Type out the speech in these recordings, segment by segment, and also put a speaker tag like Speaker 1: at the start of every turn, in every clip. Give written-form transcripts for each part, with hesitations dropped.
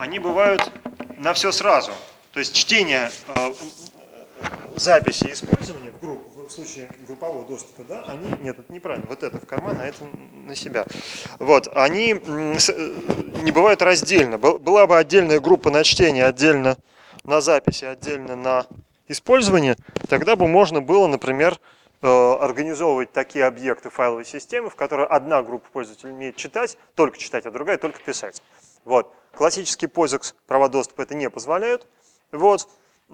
Speaker 1: они бывают на все сразу. То есть чтение записи и использования в группу, в случае группового доступа, да, они, нет, это неправильно, вот это в карман, а это на себя. Вот, они не бывают раздельно. Была бы отдельная группа на чтение, отдельно на записи, отдельно на использование, тогда бы можно было, например, организовывать такие объекты файловой системы, в которой одна группа пользователей умеет читать, а другая только писать. Вот. Классический POSIX права доступа это не позволяют. Вот.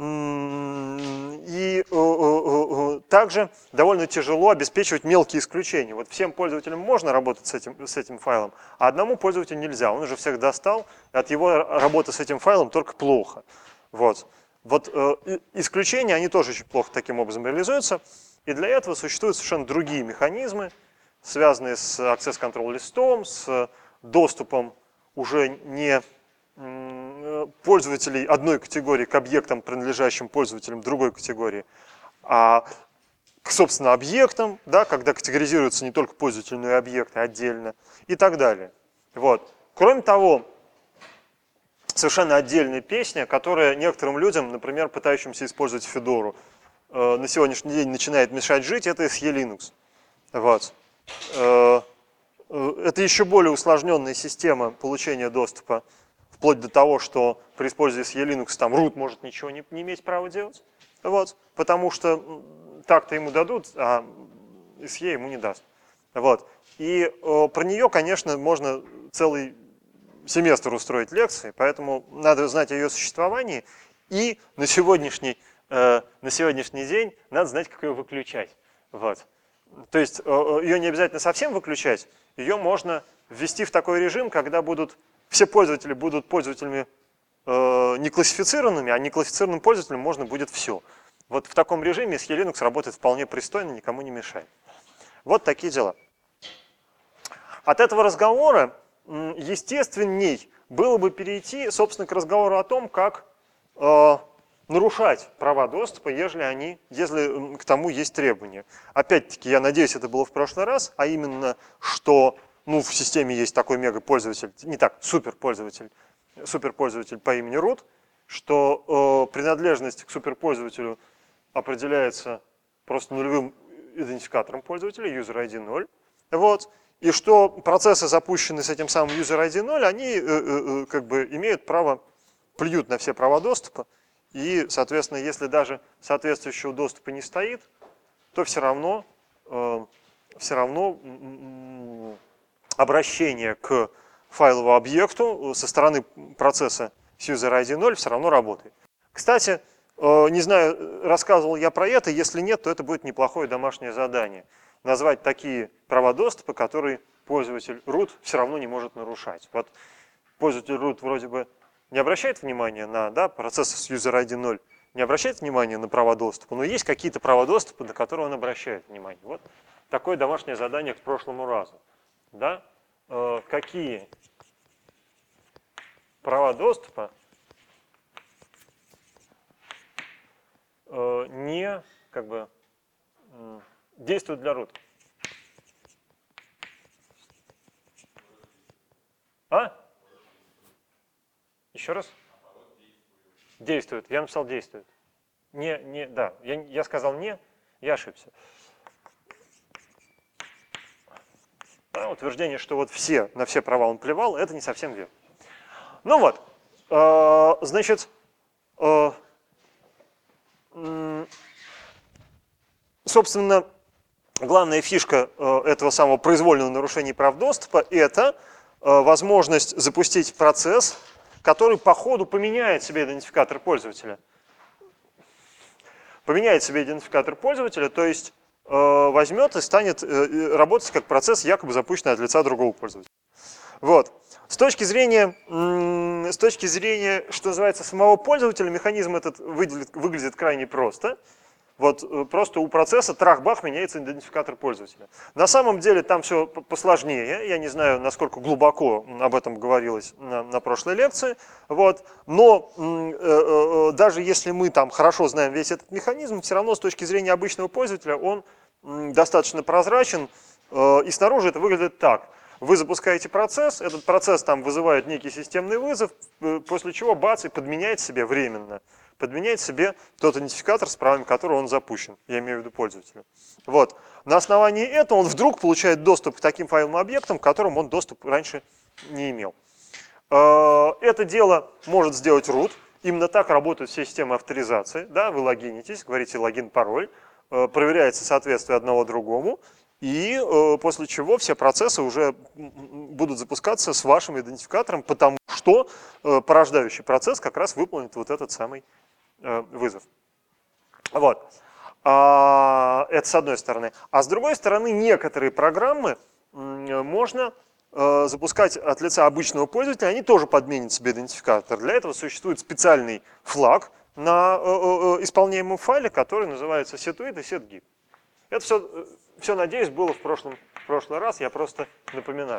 Speaker 1: И также довольно тяжело обеспечивать мелкие исключения. Вот всем пользователям можно работать с этим файлом, а одному пользователю нельзя. Он уже всех достал, и от его работы с этим файлом только плохо. Вот. Исключения, они тоже очень плохо таким образом реализуются. И для этого существуют совершенно другие механизмы, связанные с access control листом, с доступом уже не пользователей одной категории к объектам, принадлежащим пользователям другой категории, а к, собственно, объектам, да, когда категоризируются не только пользователи, но и объекты отдельно и так далее. Вот. Кроме того, совершенно отдельная песня, которая некоторым людям, например, пытающимся использовать Федору, на сегодняшний день начинает мешать жить, это SE Linux. Вот. Это еще более усложненная система получения доступа, вплоть до того, что при использовании SE Linux там root может ничего не иметь права делать, вот, потому что так-то ему дадут, а SE ему не даст. Вот. И про нее, конечно, можно целый семестр устроить лекции, поэтому надо знать о ее существовании, и на сегодняшний день надо знать, как ее выключать. Вот. То есть ее не обязательно совсем выключать, ее можно ввести в такой режим, когда все пользователи будут пользователями неклассифицированными, а неклассифицированным пользователям можно будет все. Вот в таком режиме SE Linux работает вполне пристойно, никому не мешает. Вот такие дела. От этого разговора естественней было бы перейти, собственно, к разговору о том, как нарушать права доступа, если к тому есть требования. Опять-таки, я надеюсь, это было в прошлый раз, а именно, что в системе есть такой мегапользователь, не так, суперпользователь по имени root, что принадлежность к суперпользователю определяется просто нулевым идентификатором пользователя, user ID 0. Вот. И что процессы, запущенные с этим самым user ID 0, они как бы имеют право, плюют на все права доступа. И, соответственно, если даже соответствующего доступа не стоит, то все равно обращение к файловому объекту со стороны процесса с user ID 0 все равно работает. Кстати, не знаю, рассказывал я про это, если нет, то это будет неплохое домашнее задание. Назвать такие права доступа, которые пользователь root все равно не может нарушать. Вот пользователь root вроде бы не обращает внимания на процесс с user ID 0, не обращает внимания на права доступа, но есть какие-то права доступа, на которые он обращает внимание. Вот такое домашнее задание к прошлому разу. Да? Какие права доступа не действуют для root? Еще раз? Действует. Я написал действует. Да. Я сказал не, я ошибся. Да, утверждение, что вот на все права он плевал, это не совсем верно. Ну вот, значит, собственно, главная фишка этого самого произвольного нарушения прав доступа – это возможность запустить процесс, который по ходу поменяет себе идентификатор пользователя. Поменяет себе идентификатор пользователя, то есть возьмет и станет работать как процесс, якобы запущенный от лица другого пользователя. Вот. С точки зрения, что называется, самого пользователя, механизм этот выглядит крайне просто. Вот просто у процесса трах-бах меняется идентификатор пользователя. На самом деле там все посложнее. Я не знаю, насколько глубоко об этом говорилось на прошлой лекции. Вот. Но даже если мы там хорошо знаем весь этот механизм, все равно с точки зрения обычного пользователя он достаточно прозрачен. И снаружи это выглядит так. Вы запускаете процесс, этот процесс там вызывает некий системный вызов, после чего бац, и подменяет себе временно, подменяет себе тот идентификатор, с правами которого он запущен, я имею в виду пользователя. Вот. На основании этого он вдруг получает доступ к таким файловым объектам, к которым он доступ раньше не имел. Это дело может сделать root. Именно так работают все системы авторизации. Да, вы логинитесь, говорите логин-пароль, проверяется соответствие одного другому, и после чего все процессы уже будут запускаться с вашим идентификатором, потому что порождающий процесс как раз выполнит вот этот самый вызов. Вот. Это с одной стороны. А с другой стороны, некоторые программы можно запускать от лица обычного пользователя, они тоже подменят себе идентификатор. Для этого существует специальный флаг на исполняемом файле, который называется setuid и setgit. Это все, надеюсь, было в прошлый раз, я просто напоминаю.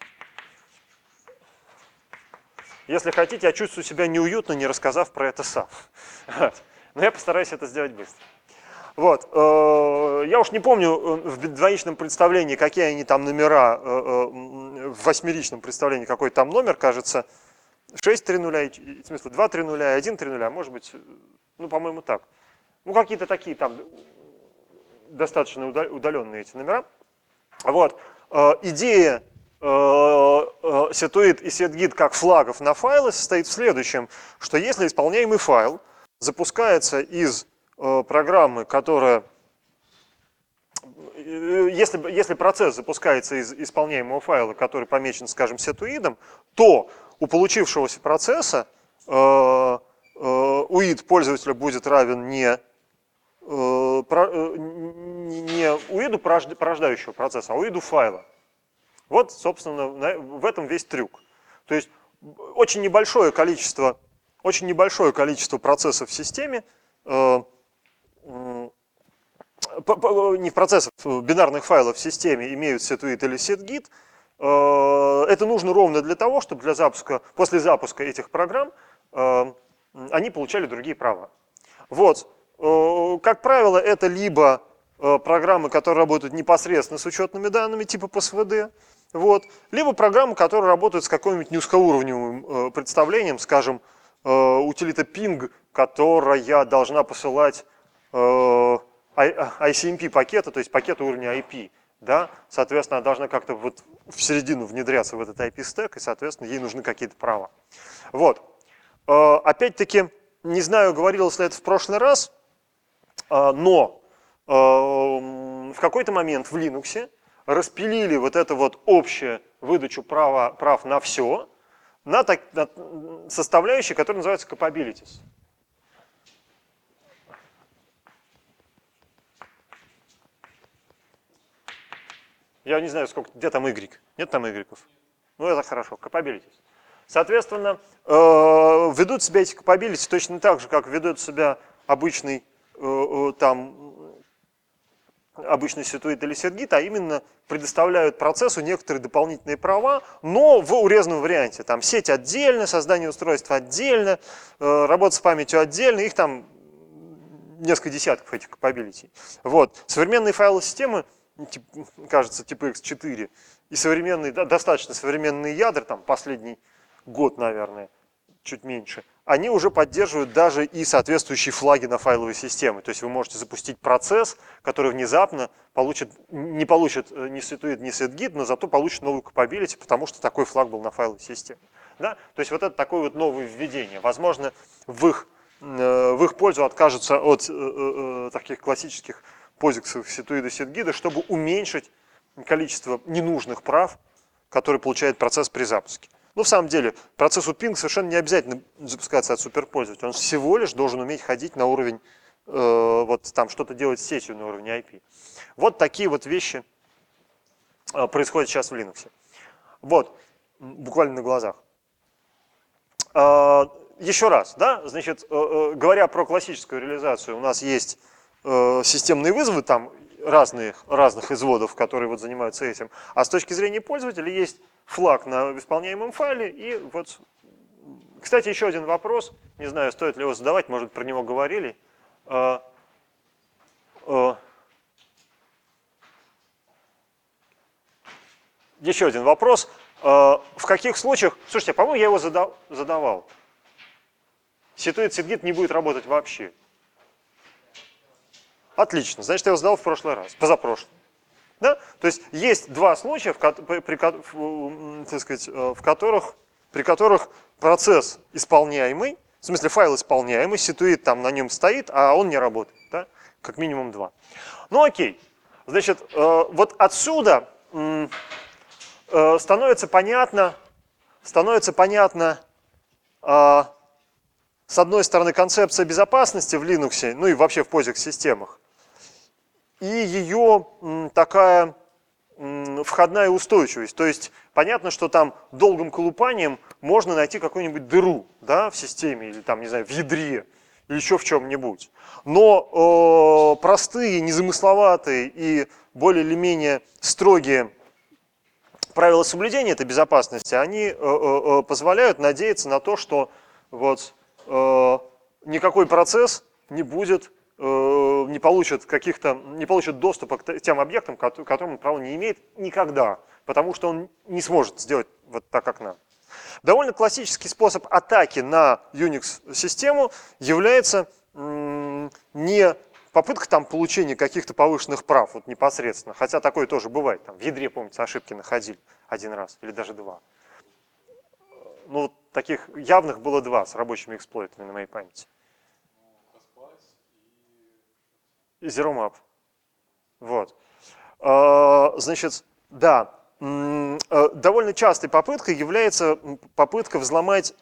Speaker 1: Если хотите, я чувствую себя неуютно, не рассказав про это сам. Но я постараюсь это сделать быстро. Вот. Я уж не помню в двоичном представлении, какие они там номера, в восьмеричном представлении какой там номер, кажется, 6 3 нуля, в смысле 2 3 нуля, 1 3 нуля, может быть, ну, по-моему, так. Ну, какие-то такие там достаточно удаленные эти номера. Вот. Идея setuid и setgit как флагов на файлы состоит в следующем, что если исполняемый файл запускается из программы, которая, если процесс запускается из исполняемого файла, который помечен, скажем, сетуидом, то у получившегося процесса уид пользователя будет равен не уиду порождающего процесса, а уиду файла. Вот, собственно, в этом весь трюк. То есть очень небольшое количество процессов в системе, не процессов, бинарных файлов в системе имеют setuid или setgit. Это нужно ровно для того, чтобы после запуска этих программ они получали другие права. Вот. Как правило, это либо программы, которые работают непосредственно с учетными данными, типа PSVD, вот, либо программы, которые работают с каким-нибудь низкоуровневым представлением, скажем, утилита ping, которая должна посылать ICMP пакета, то есть пакет уровня IP. Да? Соответственно, она должна как-то вот в середину внедряться в этот IP-стек, и, соответственно, ей нужны какие-то права. Вот. Опять-таки, не знаю, говорилось ли это в прошлый раз, но в какой-то момент в Linux распилили вот эту вот общую выдачу прав на все на составляющие, которые называются capabilities. Я не знаю, где там Y. Нет там Y? Ну, это хорошо. Capabilities. Соответственно, ведут себя эти capabilities точно так же, как ведут себя обычный setuid или setgit, а именно предоставляют процессу некоторые дополнительные права, но в урезанном варианте. Там сеть отдельно, создание устройства отдельно, работа с памятью отдельно, их там несколько десятков этих capability. Вот. Современные файловые системы, кажется, типа X4, и современные, достаточно современные ядра, там последний год, наверное, чуть меньше, они уже поддерживают даже и соответствующие флаги на файловой системе. То есть вы можете запустить процесс, который внезапно не получит ни setuid, ни setgit, но зато получит новую capability, потому что такой флаг был на файловой системе. Да? То есть вот это такое вот новое введение. Возможно, в их пользу откажутся от таких классических позиксов setuid и setgit, чтобы уменьшить количество ненужных прав, которые получает процесс при запуске. Но в самом деле процессу ping совершенно не обязательно запускаться от суперпользователя. Он всего лишь должен уметь ходить на уровень, вот там что-то делать с сетью на уровне IP. Вот такие вот вещи происходят сейчас в Linux. Вот, буквально на глазах. Еще раз, да, значит, говоря про классическую реализацию, у нас есть системные вызовы, там разных изводов, которые вот занимаются этим. А с точки зрения пользователя есть флаг на исполняемом файле. И вот, кстати, еще один вопрос. Не знаю, стоит ли его задавать, может, про него говорили. еще один вопрос. В каких случаях... Слушайте, по-моему, я его задавал. Situated SetGit не будет работать вообще. Отлично. Значит, я его задал в прошлый раз, позапрошлый. Да? То есть есть два случая, при которых процесс исполняемый, в смысле файл исполняемый, Situate там на нем стоит, а он не работает. Да? Как минимум два. Ну окей. Значит, вот отсюда становится понятно, с одной стороны, концепция безопасности в Linux, ну и вообще в POSIX-системах, и ее такая входная устойчивость. То есть понятно, что там долгим колупанием можно найти какую-нибудь дыру, да, в системе, или там, не знаю, в ядре, или еще в чем-нибудь. Но простые, незамысловатые и более или менее строгие правила соблюдения этой безопасности, они позволяют надеяться на то, что вот, никакой процесс не получит доступа к тем объектам, к которым он право не имеет никогда, потому что он не сможет сделать вот так, как надо. Довольно классический способ атаки на Unix-систему является не попытка там получения каких-то повышенных прав вот непосредственно, хотя такое тоже бывает. Там, в ядре, помните, ошибки находили один раз или даже два. Ну, таких явных было два с рабочими эксплойтами на моей памяти. И ZeroMap. Вот. Значит, да. Довольно частой попыткой является попытка взломать,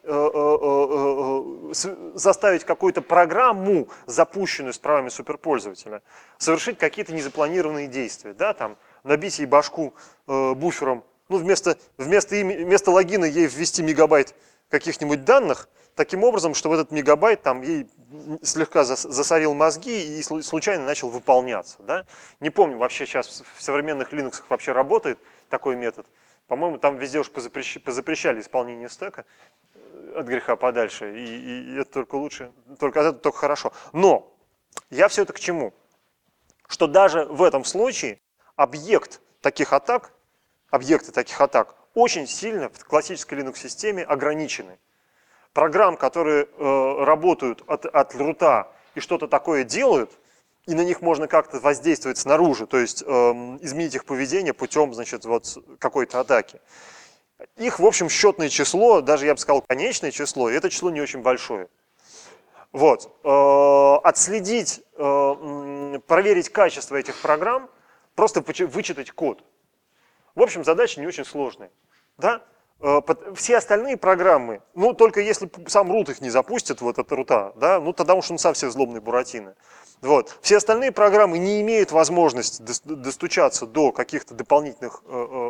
Speaker 1: заставить какую-то программу, запущенную с правами суперпользователя, совершить какие-то незапланированные действия. Да, там, набить ей башку буфером, ну, вместо логина ей ввести мегабайт каких-нибудь данных, таким образом, чтобы этот мегабайт там ей слегка засорил мозги и случайно начал выполняться. Да? Не помню, вообще сейчас в современных Linux вообще работает такой метод. По-моему, там везде уж позапрещали исполнение стека от греха подальше, и это только лучше, только хорошо. Но я все это к чему? Что даже в этом случае объекты таких атак очень сильно в классической Linux-системе ограничены. Программ, которые работают от рута и что-то такое делают, и на них можно как-то воздействовать снаружи, то есть изменить их поведение путем, значит, вот какой-то атаки. Их, в общем, счетное число, даже я бы сказал конечное число, и это число не очень большое. Вот. Отследить, проверить качество этих программ, просто вычитать код. В общем, задача не очень сложная. Да? Все остальные программы, ну, только если сам root их не запустит, вот от рута, да, ну, тогда уж он сам все взломный Буратино. Вот. Все остальные программы не имеют возможности достучаться до каких-то дополнительных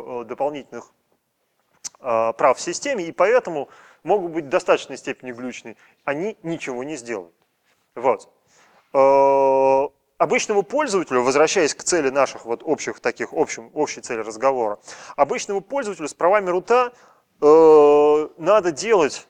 Speaker 1: прав в системе, и поэтому могут быть в достаточной степени глючные. Они ничего не сделают. Вот. Обычному пользователю, возвращаясь к цели наших вот общей цели разговора, обычному пользователю с правами рута надо делать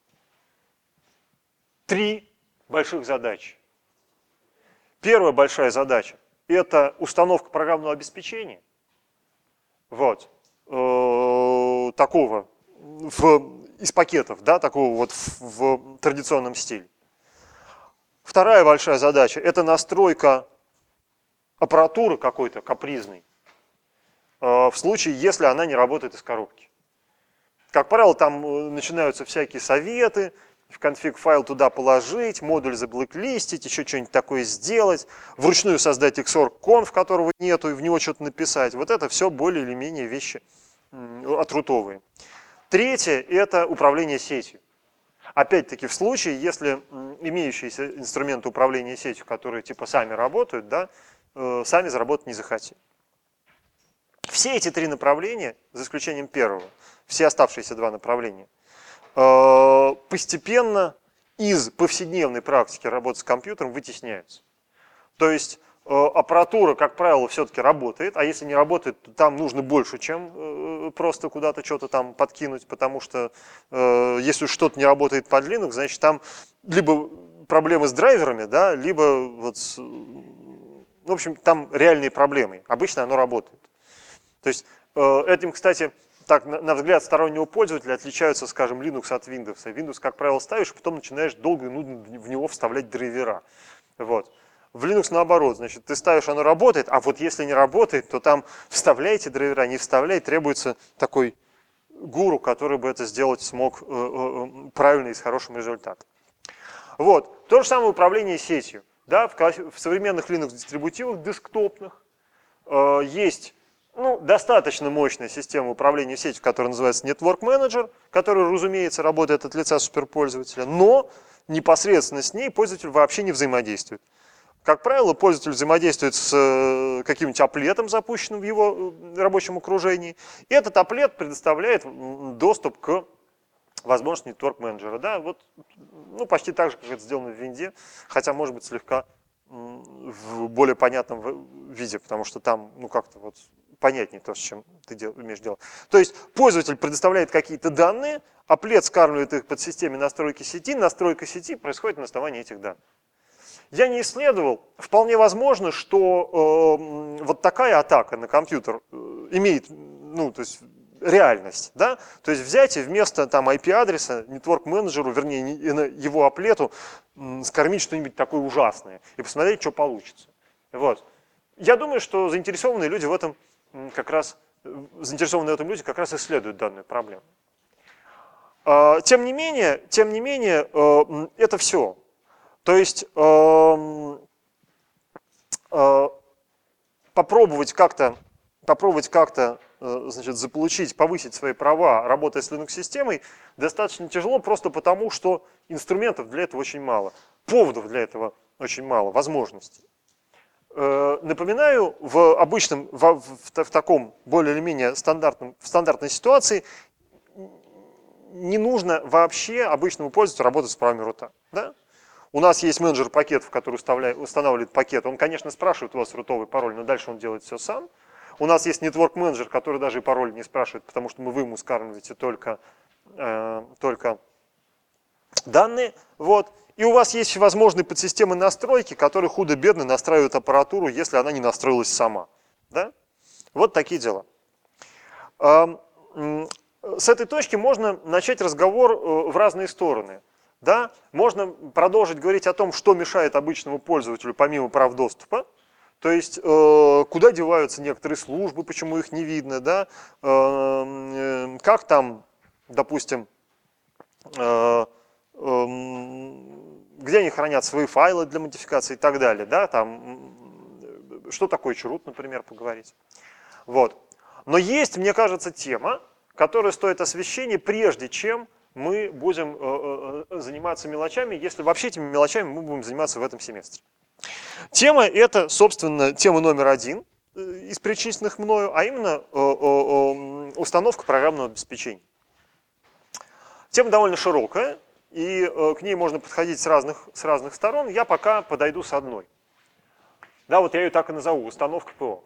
Speaker 1: 3 больших задачи. Первая большая задача – это установка программного обеспечения, вот, такого из пакетов, да, такого вот в традиционном стиле. Вторая большая задача – это настройка аппаратуры какой-то капризной, в случае, если она не работает из коробки. Как правило, там начинаются всякие советы, в конфиг-файл туда положить, модуль заблэклистить, еще что-нибудь такое сделать, вручную создать xorg-conf, которого нету, и в него что-то написать. Вот это все более или менее вещи отрутовые. Третье – это управление сетью. Опять-таки, в случае, если имеющиеся инструменты управления сетью, которые типа сами работают, да, сами заработать не захотели. Все эти 3 направления, за исключением первого, все оставшиеся 2 направления, постепенно из повседневной практики работы с компьютером вытесняются. То есть аппаратура, как правило, все-таки работает, а если не работает, то там нужно больше, чем просто куда-то что-то там подкинуть, потому что если что-то не работает под Linux, значит там либо проблемы с драйверами, да, либо вот, в общем, там реальные проблемы. Обычно оно работает. То есть Этим, кстати, так, на взгляд стороннего пользователя отличаются, скажем, Linux от Windows. Windows, как правило, ставишь, потом начинаешь долго и нудно в него вставлять драйвера. Вот. В Linux наоборот, значит, ты ставишь, оно работает, а вот если не работает, то там вставляйте драйвера, не вставляй, требуется такой гуру, который бы это сделать смог правильно и с хорошим результатом. Вот. То же самое управление сетью. Да, в современных Linux-дистрибутивах десктопных есть достаточно мощная система управления сетью, которая называется Network Manager, которая, разумеется, работает от лица суперпользователя, но непосредственно с ней пользователь вообще не взаимодействует. Как правило, пользователь взаимодействует с каким-нибудь аплетом, запущенным в его рабочем окружении, и этот аплет предоставляет доступ к возможности Network Manager. Да? Вот, почти так же, как это сделано в винде, хотя, может быть, слегка в более понятном виде, потому что там, как-то вот понятнее то, с чем ты умеешь делать. То есть пользователь предоставляет какие-то данные, аплет скармливает их под системе настройки сети, настройка сети происходит на основании этих данных. Я не исследовал, вполне возможно, что вот такая атака на компьютер имеет, то есть реальность, да? То есть взять и вместо там IP-адреса Network менеджеру, вернее, его аплету, скормить что-нибудь такое ужасное и посмотреть, что получится. Вот. Я думаю, что заинтересованные люди в этом как раз исследуют данную проблему. Тем не менее, это все. То есть попробовать как-то заполучить, повысить свои права, работая с Linux-системой, достаточно тяжело, просто потому, что инструментов для этого очень мало, поводов для этого очень мало, возможностей. Напоминаю, в таком более или менее стандартной ситуации не нужно вообще обычному пользователю работать с правами рута. Да? У нас есть менеджер пакетов, который устанавливает пакет. Он, конечно, спрашивает у вас рутовый пароль, но дальше он делает все сам. У нас есть Network менеджер, который даже и пароль не спрашивает, потому что вы ему скармливаете только данные. Вот. И у вас есть возможные подсистемы настройки, которые худо-бедно настраивают аппаратуру, если она не настроилась сама. Да? Вот такие дела. С этой точки можно начать разговор в разные стороны. Да? Можно продолжить говорить о том, что мешает обычному пользователю помимо прав доступа. То есть, куда деваются некоторые службы, почему их не видно, да? Как там, допустим, где они хранят свои файлы для модификации и так далее. Да? Там, что такое чрут, например, поговорить. Вот. Но есть, мне кажется, тема, которая стоит освещения, прежде чем мы будем заниматься мелочами, если вообще этими мелочами мы будем заниматься в этом семестре. Тема это, собственно, тема номер 1 из перечисленных мною, а именно установка программного обеспечения. Тема довольно широкая, и к ней можно подходить с разных сторон. Я пока подойду с одной. Да, вот я ее так и назову, установка ПО.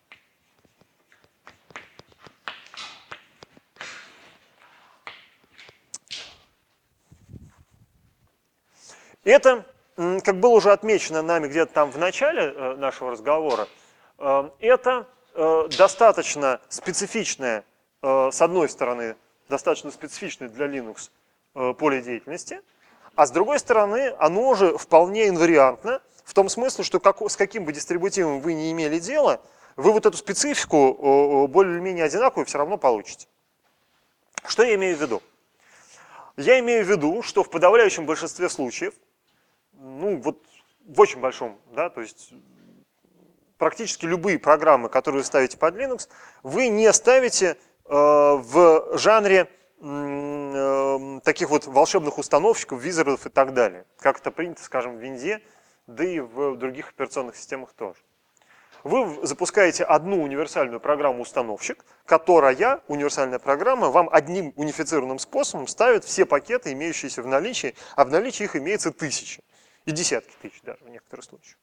Speaker 1: Это, как было уже отмечено нами где-то там в начале нашего разговора, это достаточно специфичное, с одной стороны, достаточно специфичное для Linux поле деятельности, а с другой стороны, оно же вполне инвариантно, в том смысле, что с каким бы дистрибутивом вы не имели дело, вы вот эту специфику более-менее одинаковую все равно получите. Что я имею в виду? Я имею в виду, что в подавляющем большинстве случаев, в очень большом, да, то есть практически любые программы, которые вы ставите под Linux, вы не ставите в жанре таких вот волшебных установщиков, визардов и так далее, как это принято, скажем, в винде, да и в других операционных системах тоже. Вы запускаете одну универсальную программу-установщик, которая, универсальная программа, вам одним унифицированным способом ставит все пакеты, имеющиеся в наличии, а в наличии их имеется тысячи и десятки тысяч даже в некоторых случаях.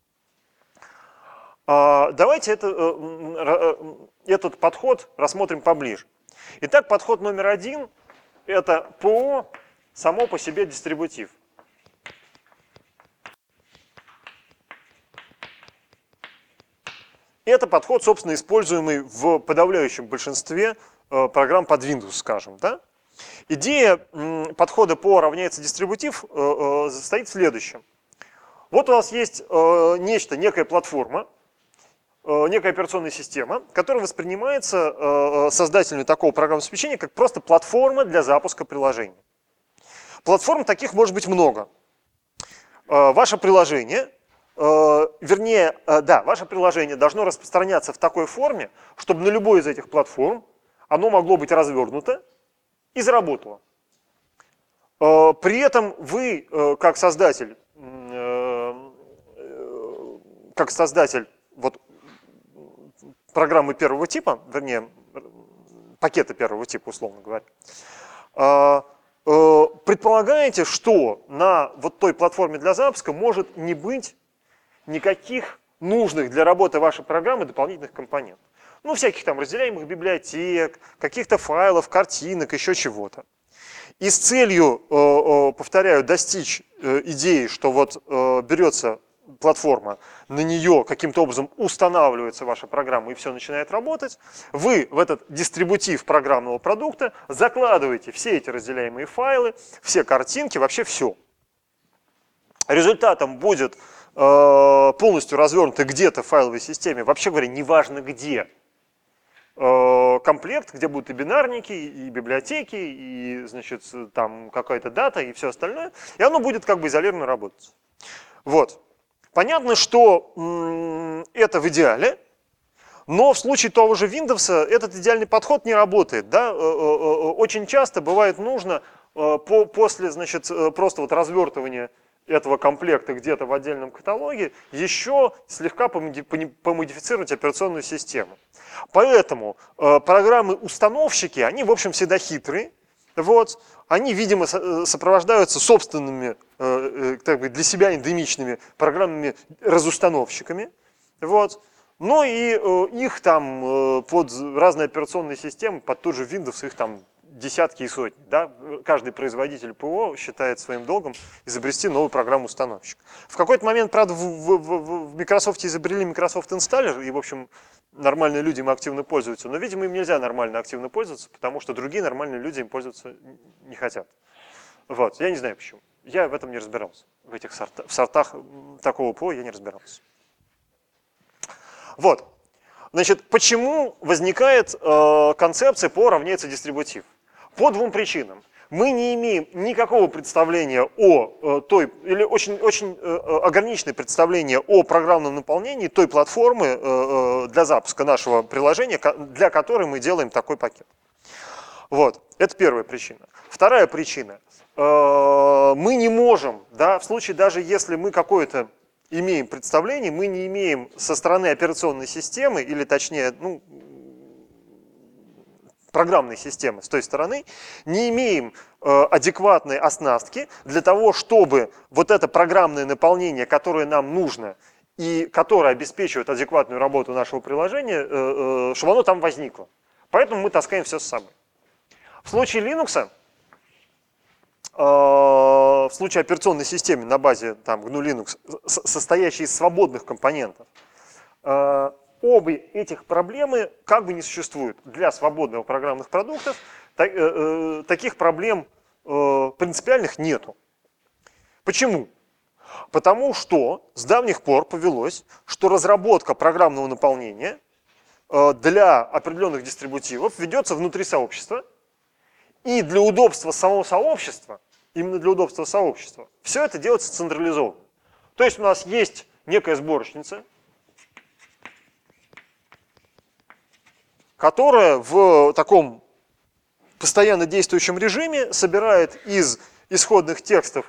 Speaker 1: Давайте этот подход рассмотрим поближе. Итак, подход номер 1 – это ПО само по себе дистрибутив. Это подход, собственно, используемый в подавляющем большинстве программ под Windows, скажем. Да? Идея подхода по равняется дистрибутив состоит в следующем. Вот у нас есть нечто, некая платформа, некая операционная система, которая воспринимается создателями такого программного обеспечения как просто платформа для запуска приложений. Платформ таких может быть много. Ваше приложение, ваше приложение должно распространяться в такой форме, чтобы на любой из этих платформ оно могло быть развернуто и заработало. При этом вы, как создатель вот, программы первого типа, вернее, пакета первого типа, условно говоря, предполагаете, что на вот той платформе для запуска может не быть никаких нужных для работы вашей программы дополнительных компонентов. Ну, всяких там разделяемых библиотек, каких-то файлов, картинок, еще чего-то. И с целью, повторяю, достичь идеи, что вот берется платформа, на нее каким-то образом устанавливается ваша программа и все начинает работать, вы в этот дистрибутив программного продукта закладываете все эти разделяемые файлы, все картинки, вообще все. Результатом будет полностью развернутый где-то в файловой системе, вообще говоря, неважно где, комплект, где будут и бинарники, и библиотеки, и, значит, там какая-то дата, и все остальное, и оно будет как бы изолированно работать. Вот. Понятно, что это в идеале, но в случае того же Windows этот идеальный подход не работает. Да? Очень часто бывает нужно после, значит, просто вот развертывания этого комплекта где-то в отдельном каталоге еще слегка помодифицировать операционную систему. Поэтому программы-установщики, они, в общем, всегда хитрые. Вот. Они, видимо, сопровождаются собственными, так бы, для себя эндемичными программными разустановщиками. Вот. Но и их там под разные операционные системы, под тот же Windows, их там десятки и сотни. Да? Каждый производитель ПО считает своим долгом изобрести новую программу-установщик. В какой-то момент, правда, в Microsoft изобрели Microsoft Installer, и, в общем, нормальные люди им активно пользуются. Но, видимо, им нельзя нормально активно пользоваться, потому что другие нормальные люди им пользоваться не хотят. Вот. Я не знаю почему. Я в этом не разбирался. В сортах такого ПО я не разбирался. Вот. Значит, почему возникает концепция ПО равняется дистрибутив? По двум причинам. Мы не имеем никакого представления о той, или очень ограниченное представление о программном наполнении той платформы для запуска нашего приложения, для которой мы делаем такой пакет. Вот, это первая причина. Вторая причина. Мы не можем, да, в случае даже если мы какое-то имеем представление, мы не имеем со стороны операционной системы, или точнее, ну, программной системы с той стороны, не имеем адекватной оснастки для того, чтобы вот это программное наполнение, которое нам нужно и которое обеспечивает адекватную работу нашего приложения, чтобы оно там возникло. Поэтому мы таскаем все с собой. В случае Linux, в случае операционной системы на базе там, GNU Linux, состоящей из свободных компонентов, обе этих проблемы как бы не существуют. Для свободных программных продуктов таких проблем принципиальных нету. Почему? Потому что с давних пор повелось, что разработка программного наполнения для определенных дистрибутивов ведется внутри сообщества, и для удобства самого сообщества, именно для удобства сообщества, все это делается централизованно. То есть у нас есть некая сборочница, которая в таком постоянно действующем режиме собирает из исходных текстов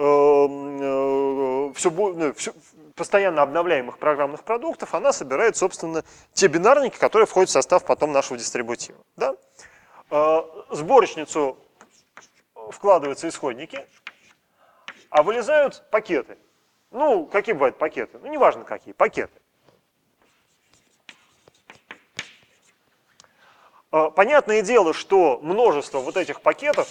Speaker 1: постоянно обновляемых программных продуктов, она собирает, собственно, те бинарники, которые входят в состав потом нашего дистрибутива. Да? Сборочницу вкладываются исходники, а вылезают пакеты. Ну, какие бывают пакеты? Ну, неважно какие, пакеты. Понятное дело, что множество вот этих пакетов,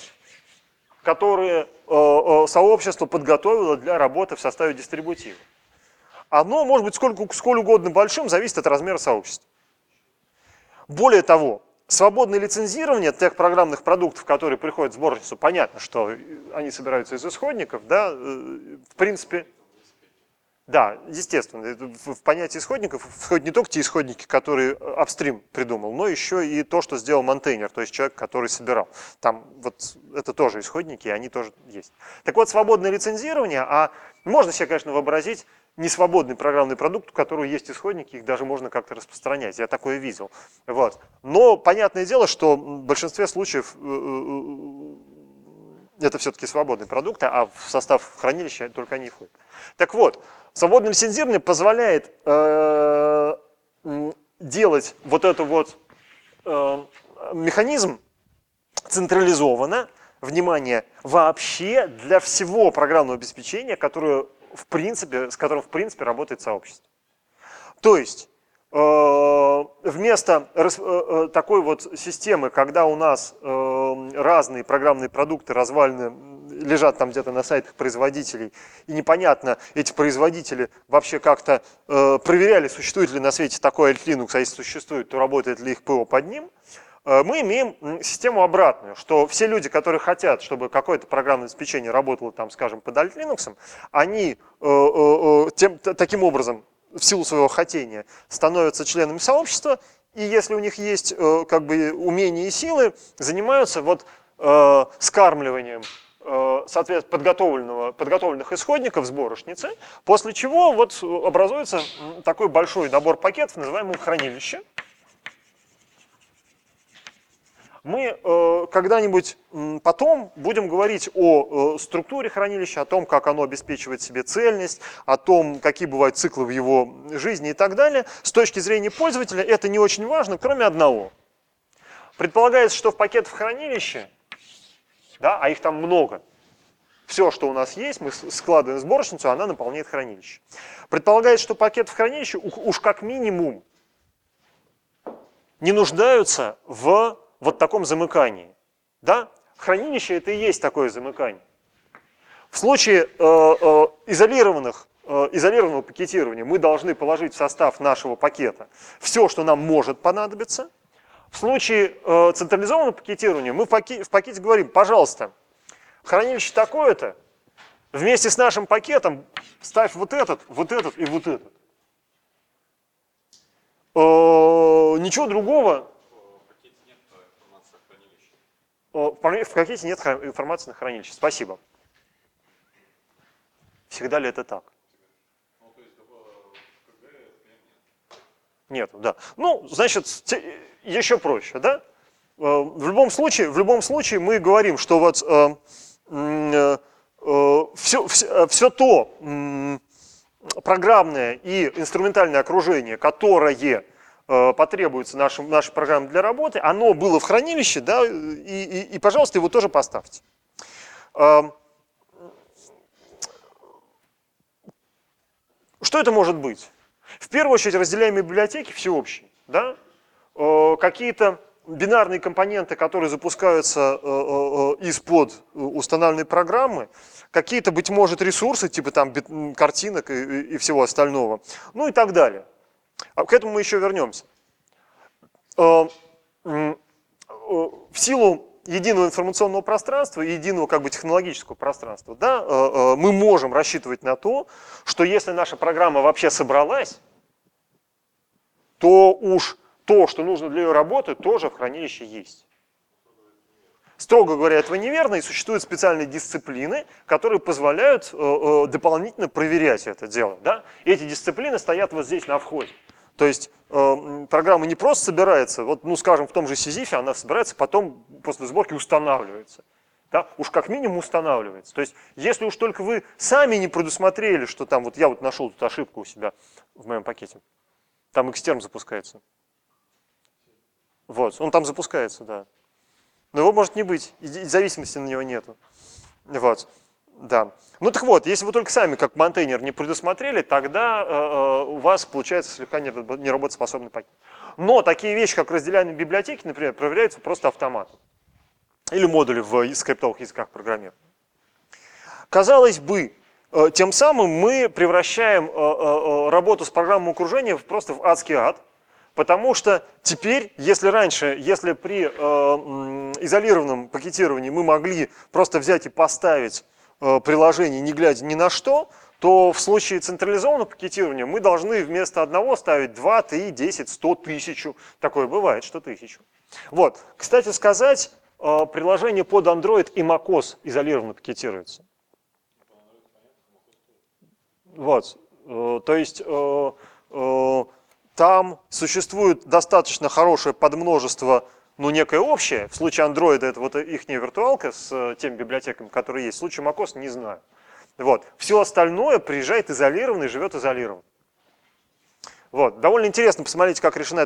Speaker 1: которые сообщество подготовило для работы в составе дистрибутива, оно может быть сколь угодно большим, зависит от размера сообщества. Более того, свободное лицензирование тех программных продуктов, которые приходят в сборщицу, понятно, что они собираются из исходников, да, в принципе, да, естественно, в понятии исходников входят не только те исходники, которые апстрим придумал, но еще и то, что сделал монтейнер, то есть человек, который собирал. Там вот это тоже исходники, и они тоже есть. Так вот, свободное лицензирование, а можно себе, конечно, вообразить несвободный программный продукт, у которого есть исходники, их даже можно как-то распространять. Я такое видел. Вот. Но понятное дело, что в большинстве случаев это все-таки свободные продукты, а в состав хранилища только они входят. Так вот, свободное лицензирование позволяет делать вот этот вот механизм централизованно, внимание, вообще для всего программного обеспечения, с которым в принципе работает сообщество. То есть вместо такой вот системы, когда у нас разные программные продукты развалины лежат там где-то на сайтах производителей, и непонятно, эти производители вообще как-то проверяли, существует ли на свете такой Alt-Linux, а если существует, то работает ли их ПО под ним, мы имеем систему обратную, что все люди, которые хотят, чтобы какое-то программное обеспечение работало, там, скажем, под Alt-Linux, они таким образом, в силу своего хотения, становятся членами сообщества, и если у них есть как бы умения и силы, занимаются вот скармливанием соответственно подготовленных исходников сборочницы, после чего вот образуется такой большой набор пакетов, называемый хранилище. Мы когда-нибудь потом будем говорить о структуре хранилища, о том, как оно обеспечивает себе цельность, о том, какие бывают циклы в его жизни и так далее. С точки зрения пользователя это не очень важно, кроме одного. Предполагается, что в пакетах хранилища, да, а их там много, все, что у нас есть, мы складываем в сборочницу, она наполняет хранилище. Предполагается, что пакеты в хранилище уж как минимум не нуждаются в вот таком замыкании. Да? Хранилище это и есть такое замыкание. В случае изолированного пакетирования мы должны положить в состав нашего пакета все, что нам может понадобиться. В случае централизованного пакетирования мы в пакете говорим, пожалуйста, хранилище такое-то, вместе с нашим пакетом ставь вот этот и вот этот. Ничего другого. В пакете нет информации на хранилище. Спасибо. Всегда ли это так? Нет, да. Ну, значит, еще проще, да? В любом случае мы говорим, что вот все то программное и инструментальное окружение, которое потребуется нашей программе для работы, оно было в хранилище, да, и пожалуйста, его тоже поставьте. Что это может быть? В первую очередь разделяемые библиотеки всеобщие, да? Какие-то бинарные компоненты, которые запускаются из-под установленной программы, какие-то, быть может, ресурсы, типа там картинок и всего остального, ну и так далее. К этому мы еще вернемся. В силу единого информационного пространства и единого как бы технологического пространства, да, мы можем рассчитывать на то, что если наша программа вообще собралась, то уж то, что нужно для ее работы, тоже в хранилище есть. Строго говоря, этого неверно, и существуют специальные дисциплины, которые позволяют дополнительно проверять это дело. Да? И эти дисциплины стоят вот здесь на входе. То есть программа не просто собирается, вот, ну, скажем, в том же Сизифе она собирается, потом после сборки устанавливается. Да? Уж как минимум устанавливается. То есть если уж только вы сами не предусмотрели, что там, вот я вот нашел тут ошибку у себя в моем пакете, там экстерн запускается. Вот, он там запускается, да. Но его может не быть, и зависимости на него нету. Вот, да. Ну так вот, если вы только сами, как монтейнер, не предусмотрели, тогда у вас получается слегка неработоспособный пакет. Но такие вещи, как разделяемые библиотеки, например, проверяются просто автоматом. Или модули в скриптовых языках программирования. Казалось бы, тем самым мы превращаем работу с программным окружением просто в адский ад, потому что теперь, если при изолированном пакетировании мы могли просто взять и поставить приложение, не глядя ни на что, то в случае централизованного пакетирования мы должны вместо одного ставить 2, 3, 10, 100, 1000. Такое бывает, что 1000. Вот. Кстати сказать, приложение под Android и macOS изолированно пакетируется. Вот. То есть там существует достаточно хорошее подмножество, ну, некое общее. В случае Android это вот их виртуалка с теми библиотеками, которые есть. В случае macOS не знаю. Вот. Все остальное приезжает изолированно и живет изолированно. Вот. Довольно интересно посмотреть, как решена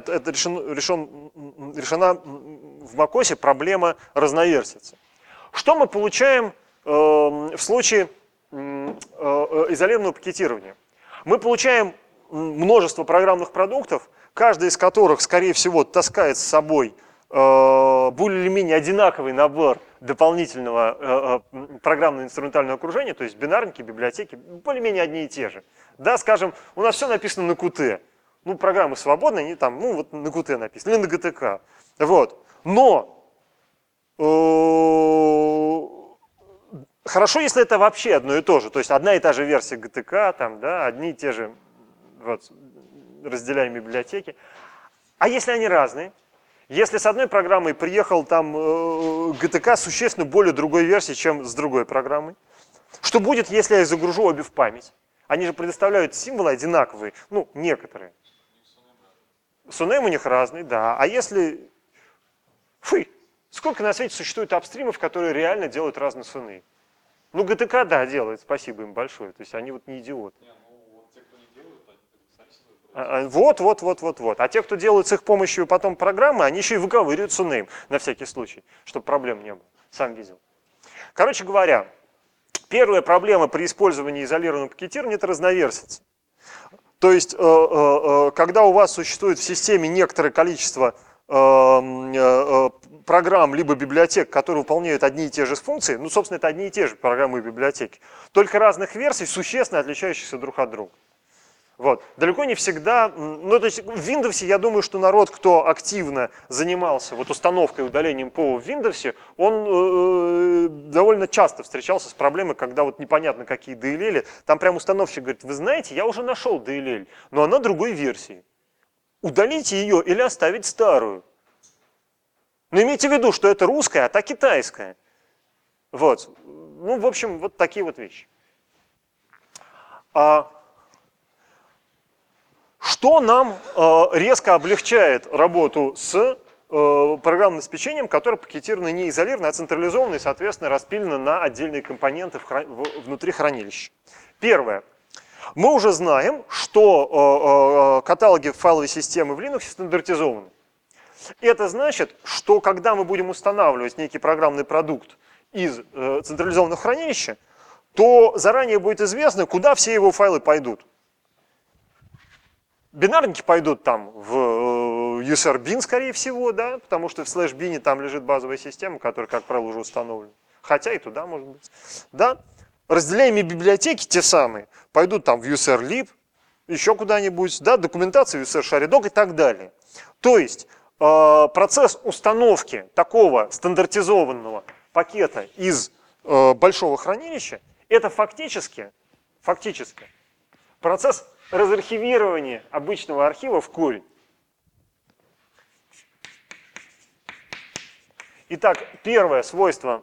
Speaker 1: в macOS проблема разноверсицы. Что мы получаем в случае изолированного пакетирования? Мы получаем множество программных продуктов, каждый из которых, скорее всего, таскает с собой более или менее одинаковый набор дополнительного программного инструментального окружения, то есть бинарники, библиотеки, более-менее одни и те же. Да, скажем, у нас все написано на Qt. Ну, программы свободные, они там, ну, вот на Qt написаны, или на GTK. Вот. Но хорошо, если это вообще одно и то же, то есть одна и та же версия GTK, там, да, одни и те же вот, разделяемые библиотеки. А если они разные? Если с одной программой приехал там GTK существенно более другой версии, чем с другой программой, что будет, если я загружу обе в память? Они же предоставляют символы одинаковые, ну, некоторые. Сунейм у них разный, да. А если... Фу, сколько на свете существует апстримов, которые реально делают разные сунейм? Ну, GTK, да, делает, спасибо им большое. То есть они вот не идиоты. Вот. А те, кто делают с их помощью потом программы, они еще и выковыривают сунейм на всякий случай, чтобы проблем не было. Сам видел. Короче говоря, первая проблема при использовании изолированного пакетирования – это разноверсица. То есть, когда у вас существует в системе некоторое количество программ либо библиотек, которые выполняют одни и те же функции, ну, собственно, это одни и те же программы и библиотеки, только разных версий, существенно отличающихся друг от друга. Вот. Далеко не всегда, ну, то есть в Windows, я думаю, что народ, кто активно занимался вот установкой и удалением ПО в Windows, он довольно часто встречался с проблемой, когда вот непонятно какие DLL, там прям установщик говорит, вы знаете, я уже нашел DLL, но она другой версии. Удалите ее или оставить старую. Но имейте в виду, что это русская, а та китайская. Вот. Ну, в общем, вот такие вот вещи. Что нам резко облегчает работу с программным обеспечением, которое пакетировано не изолированно, а централизованно и, соответственно, распилено на отдельные компоненты внутри хранилища. Первое. Мы уже знаем, что каталоги файловой системы в Linux стандартизованы. Это значит, что когда мы будем устанавливать некий программный продукт из централизованного хранилища, то заранее будет известно, куда все его файлы пойдут. Бинарники пойдут там в user-bin, скорее всего, да, потому что в слэш-бине там лежит базовая система, которая, как правило, уже установлена. Хотя и туда, может быть. Да? Разделяемые библиотеки, те самые, пойдут там в user-lib, еще куда-нибудь, да, документация user-sharedog и так далее. То есть процесс установки такого стандартизованного пакета из большого хранилища, это фактически процесс разархивирования обычного архива в корень. Итак, первое свойство,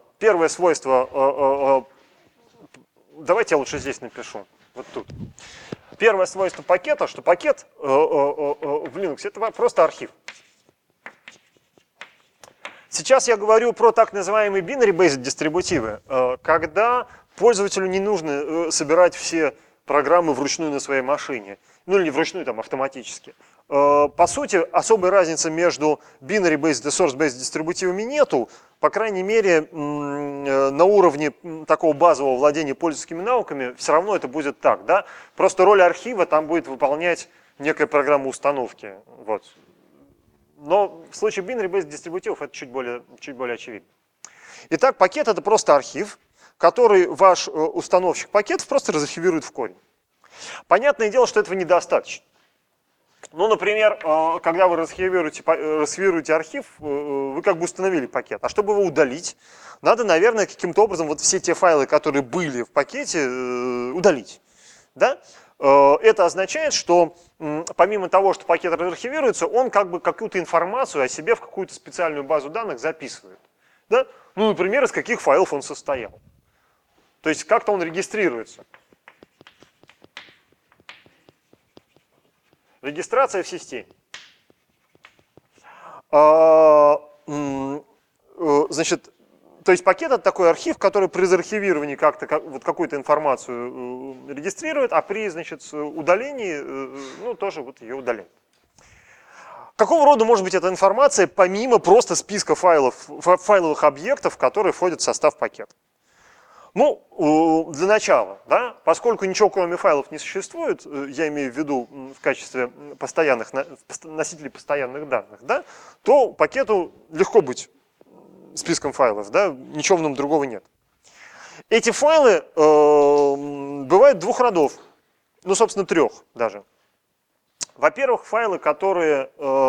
Speaker 1: давайте я лучше здесь напишу, вот тут. Первое свойство пакета, что пакет в Linux это просто архив. Сейчас я говорю про так называемые binary-based дистрибутивы, когда пользователю не нужно собирать все программы вручную на своей машине, ну или не вручную, там автоматически. По сути, особой разницы между binary-based и source-based дистрибутивами нету, по крайней мере, на уровне такого базового владения пользовательскими навыками все равно это будет так, да? Просто роль архива там будет выполнять некая программа установки, вот. Но в случае binary-based дистрибутивов это чуть более очевидно. Итак, пакет это просто архив, который ваш установщик пакетов просто разархивирует в корень. Понятное дело, что этого недостаточно. Ну, например, когда вы расархивируете архив, вы как бы установили пакет. А чтобы его удалить, надо, наверное, каким-то образом вот все те файлы, которые были в пакете, удалить. Да? Это означает, что помимо того, что пакет разархивируется, он как бы какую-то информацию о себе в какую-то специальную базу данных записывает. Да? Ну, например, из каких файлов он состоял. То есть как-то он регистрируется. Регистрация в системе. Значит, то есть пакет — это такой архив, который при заархивировании как-то вот какую-то информацию регистрирует, а при, значит, удалении, ну, тоже вот ее удаляет. Какого рода может быть эта информация, помимо просто списка файловых объектов, которые входят в состав пакета? Ну, для начала, да, поскольку ничего кроме файлов не существует, я имею в виду в качестве носителей постоянных данных, да, то пакету легко быть списком файлов, да, ничего в нем другого нет. Эти файлы бывают двух родов, ну, собственно, трех даже. Во-первых, файлы, которые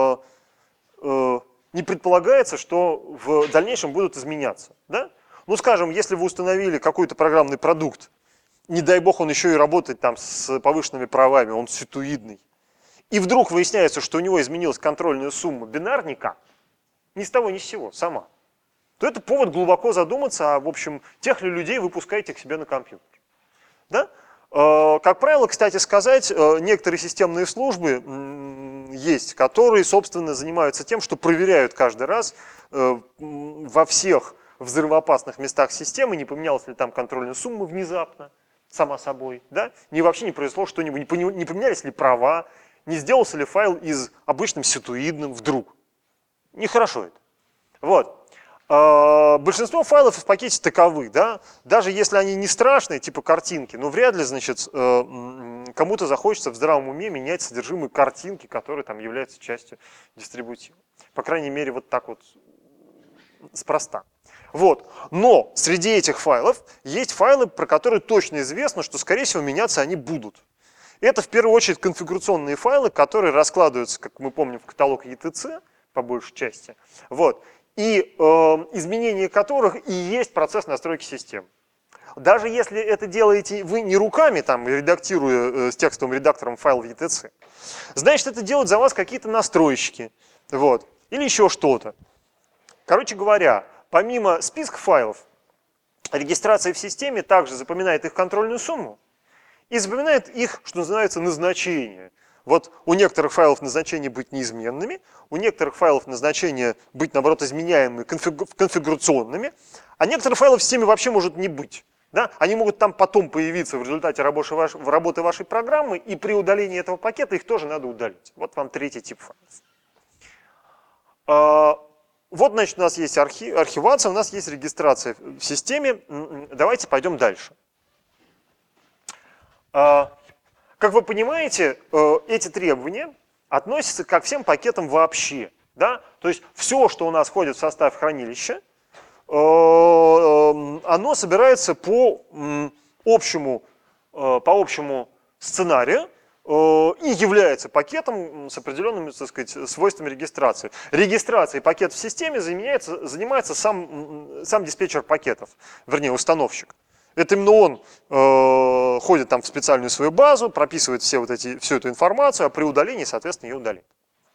Speaker 1: не предполагается, что в дальнейшем будут изменяться, да? Ну, скажем, если вы установили какой-то программный продукт, не дай бог он еще и работает там с повышенными правами, он ситуидный, и вдруг выясняется, что у него изменилась контрольная сумма бинарника, ни с того ни с сего, сама, то это повод глубоко задуматься, в общем, тех ли людей вы пускаете к себе на компьютер. Да? Как правило, кстати сказать, некоторые системные службы есть, которые, собственно, занимаются тем, что проверяют каждый раз во всех взрывоопасных местах системы, не поменялась ли там контрольная сумма внезапно, сама собой, да? Вообще не произошло что-нибудь, не поменялись ли права, не сделался ли файл из обычным ситуидным вдруг. Нехорошо это. Вот. Большинство файлов в пакете таковы, да? Даже если они не страшные, типа картинки, но вряд ли, значит, кому-то захочется в здравом уме менять содержимое картинки, которые там являются частью дистрибутива. По крайней мере, вот так вот спроста. Вот. Но среди этих файлов есть файлы, про которые точно известно, что, скорее всего, меняться они будут. Это, в первую очередь, конфигурационные файлы, которые раскладываются, как мы помним, в каталог ETC, по большей части, вот, и изменение которых и есть процесс настройки системы. Даже если это делаете вы не руками, там, редактируя с текстовым редактором файл в ETC, значит, это делают за вас какие-то настройщики, вот, или еще что-то. Короче говоря, помимо списка файлов, регистрация в системе также запоминает их контрольную сумму и запоминает их, что называется, назначение. Вот у некоторых файлов назначения быть неизменными, у некоторых файлов назначения быть, наоборот, изменяемыми, конфигурационными, а некоторых файлов в системе вообще может не быть. Да? Они могут там потом появиться в результате работы вашей программы, и при удалении этого пакета их тоже надо удалить. Вот вам третий тип файлов. Вот, значит, у нас есть архивация, у нас есть регистрация в системе. Давайте пойдем дальше. Как вы понимаете, эти требования относятся ко всем пакетам вообще. Да? То есть все, что у нас входит в состав хранилища, оно собирается по общему сценарию и является пакетом с определенными, так сказать, свойствами регистрации. Регистрацией пакетов в системе занимается сам диспетчер пакетов, вернее, установщик. Это именно он ходит там в специальную свою базу, прописывает всю эту информацию, а при удалении, соответственно, ее удалит.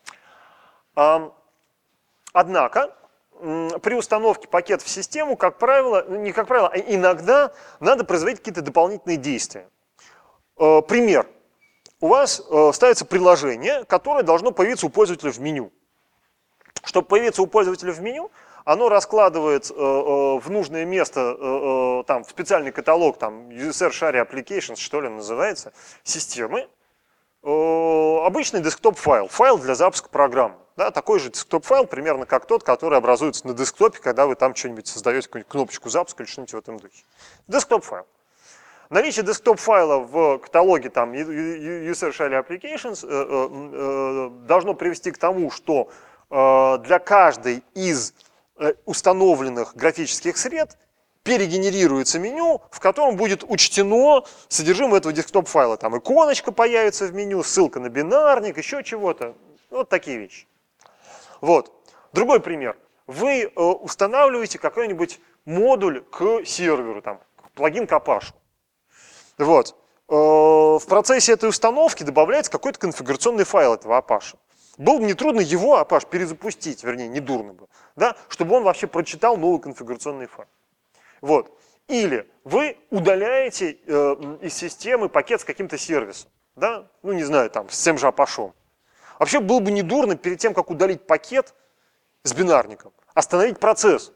Speaker 1: Однако, при установке пакетов в систему, как правило, не как правило, а иногда надо производить какие-то дополнительные действия. Пример. У вас ставится приложение, которое должно появиться у пользователя в меню. Чтобы появиться у пользователя в меню, оно раскладывает в нужное место, там, в специальный каталог, там, User Share Applications, что ли, называется, системы, обычный десктоп-файл, файл для запуска программы. Да, такой же десктоп-файл, примерно как тот, который образуется на десктопе, когда вы там что-нибудь создаете, какую-нибудь кнопочку запуска или что-нибудь в этом духе. Десктоп-файл. Наличие десктоп-файла в каталоге там, User Share Applications должно привести к тому, что для каждой из установленных графических сред перегенерируется меню, в котором будет учтено содержимое этого десктоп-файла. Там иконочка появится в меню, ссылка на бинарник, еще чего-то. Вот такие вещи. Вот. Другой пример. Вы устанавливаете какой-нибудь модуль к серверу, там, плагин к Apache. Вот. В процессе этой установки добавляется какой-то конфигурационный файл этого Apache. Было бы нетрудно его, Apache, перезапустить, вернее, не дурно бы, да, чтобы он вообще прочитал новый конфигурационный файл. Вот. Или вы удаляете из системы пакет с каким-то сервисом, да, ну не знаю, там, с тем же Apache. Вообще было бы недурно перед тем, как удалить пакет с бинарником, остановить процесс,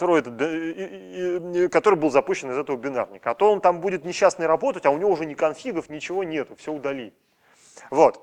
Speaker 1: который был запущен из этого бинарника. А то он там будет несчастный работать, а у него уже ни конфигов, ничего нету, все удали. Вот.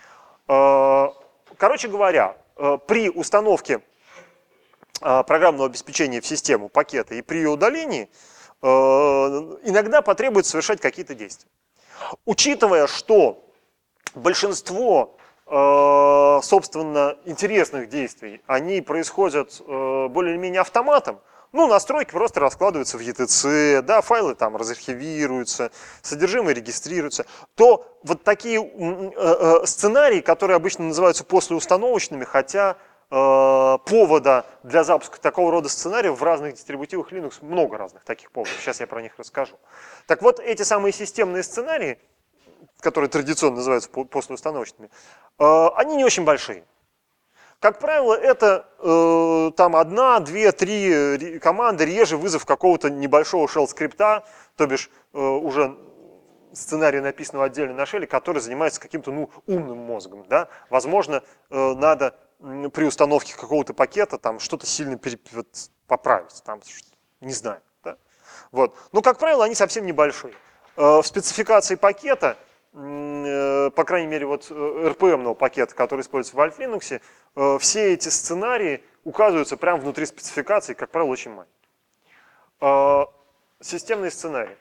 Speaker 1: Короче говоря, при установке программного обеспечения в систему пакета и при ее удалении иногда потребуется совершать какие-то действия. Учитывая, что большинство собственно, интересных действий, они происходят более или менее автоматом. Ну, настройки просто раскладываются в ETC, да, файлы там разархивируются, содержимое регистрируется. То вот такие сценарии, которые обычно называются послеустановочными, хотя повода для запуска такого рода сценариев в разных дистрибутивах Linux много разных таких поводов. Сейчас я про них расскажу. Так вот, эти самые системные сценарии, которые традиционно называются послеустановочными, они не очень большие. Как правило, это там 1, 2, 3 команды, реже вызов какого-то небольшого shell-скрипта, то бишь уже сценария, написанного отдельно на шеле, который занимается каким-то умным мозгом. Да? Возможно, надо при установке какого-то пакета там что-то сильно поправить, там, не знаю. Да? Вот. Но, как правило, они совсем небольшие. В спецификации пакета, по крайней мере, вот RPM-ного пакета, который используется в Alt Linux, все эти сценарии указываются прямо внутри спецификации, как правило, очень маленькие. Системные сценарии.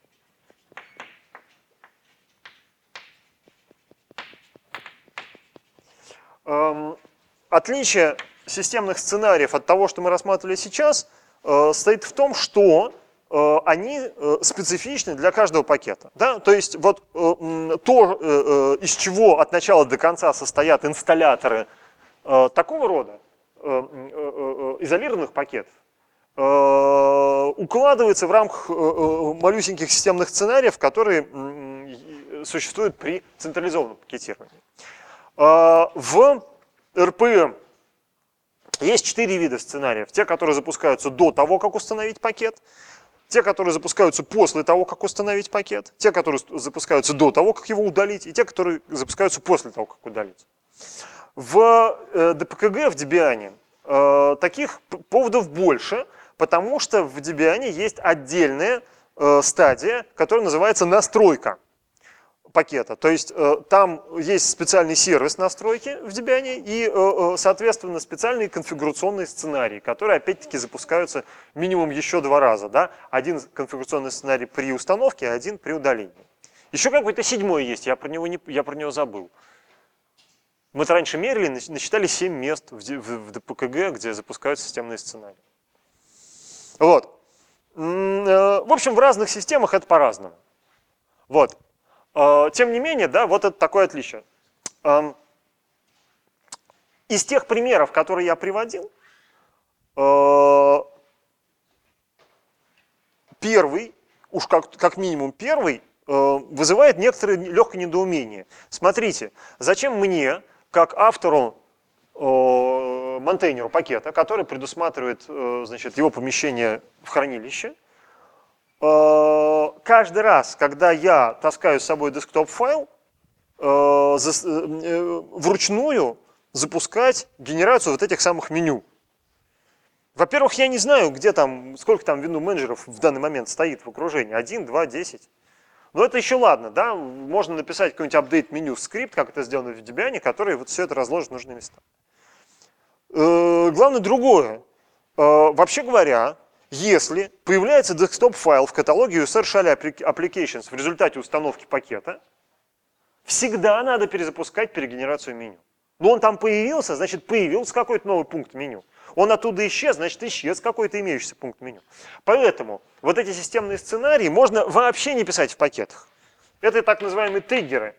Speaker 1: Отличие системных сценариев от того, что мы рассматривали сейчас, состоит в том, что они специфичны для каждого пакета. Да? То есть вот то, из чего от начала до конца состоят инсталляторы такого рода изолированных пакетов, укладывается в рамках малюсеньких системных сценариев, которые существуют при централизованном пакетировании. В RPM есть 4 вида сценариев. Те, которые запускаются до того, как установить пакет, те, которые запускаются после того, как установить пакет, те, которые запускаются до того, как его удалить, и те, которые запускаются после того, как удалить. В DPKG, в Debian, таких поводов больше, потому что в Debian есть отдельная стадия, которая называется настройка пакета. То есть там есть специальный сервис настройки в Debian и, соответственно, специальные конфигурационные сценарии, которые, опять-таки, запускаются минимум еще 2 раза. Да? Один конфигурационный сценарий при установке, один при удалении. Еще какой-то 7-й есть, я про него забыл. Мы-то раньше мерили, насчитали 7 мест в DPKG, где запускаются системные сценарии. Вот. В общем, в разных системах это по-разному. Вот. Тем не менее, да, вот это такое отличие. Из тех примеров, которые я приводил, первый, уж как минимум первый, вызывает некоторое легкое недоумение. Смотрите, зачем мне, как автору, монтейнеру пакета, который предусматривает, значит, его помещение в хранилище, каждый раз, когда я таскаю с собой десктоп-файл, вручную запускать генерацию вот этих самых меню. Во-первых, я не знаю, где там, сколько там винду-менеджеров в данный момент стоит в окружении. 1, 2, 10. Но это еще ладно, да? Можно написать какой-нибудь апдейт-меню скрипт, как это сделано в Debian, который вот все это разложит в нужные места. Главное другое. Вообще говоря, если появляется десктоп-файл в каталоге USR Shell Applications в результате установки пакета, всегда надо перезапускать перегенерацию меню. Но он там появился, значит, появился какой-то новый пункт меню. Он оттуда исчез, значит исчез какой-то имеющийся пункт меню. Поэтому вот эти системные сценарии можно вообще не писать в пакетах. Это так называемые триггеры.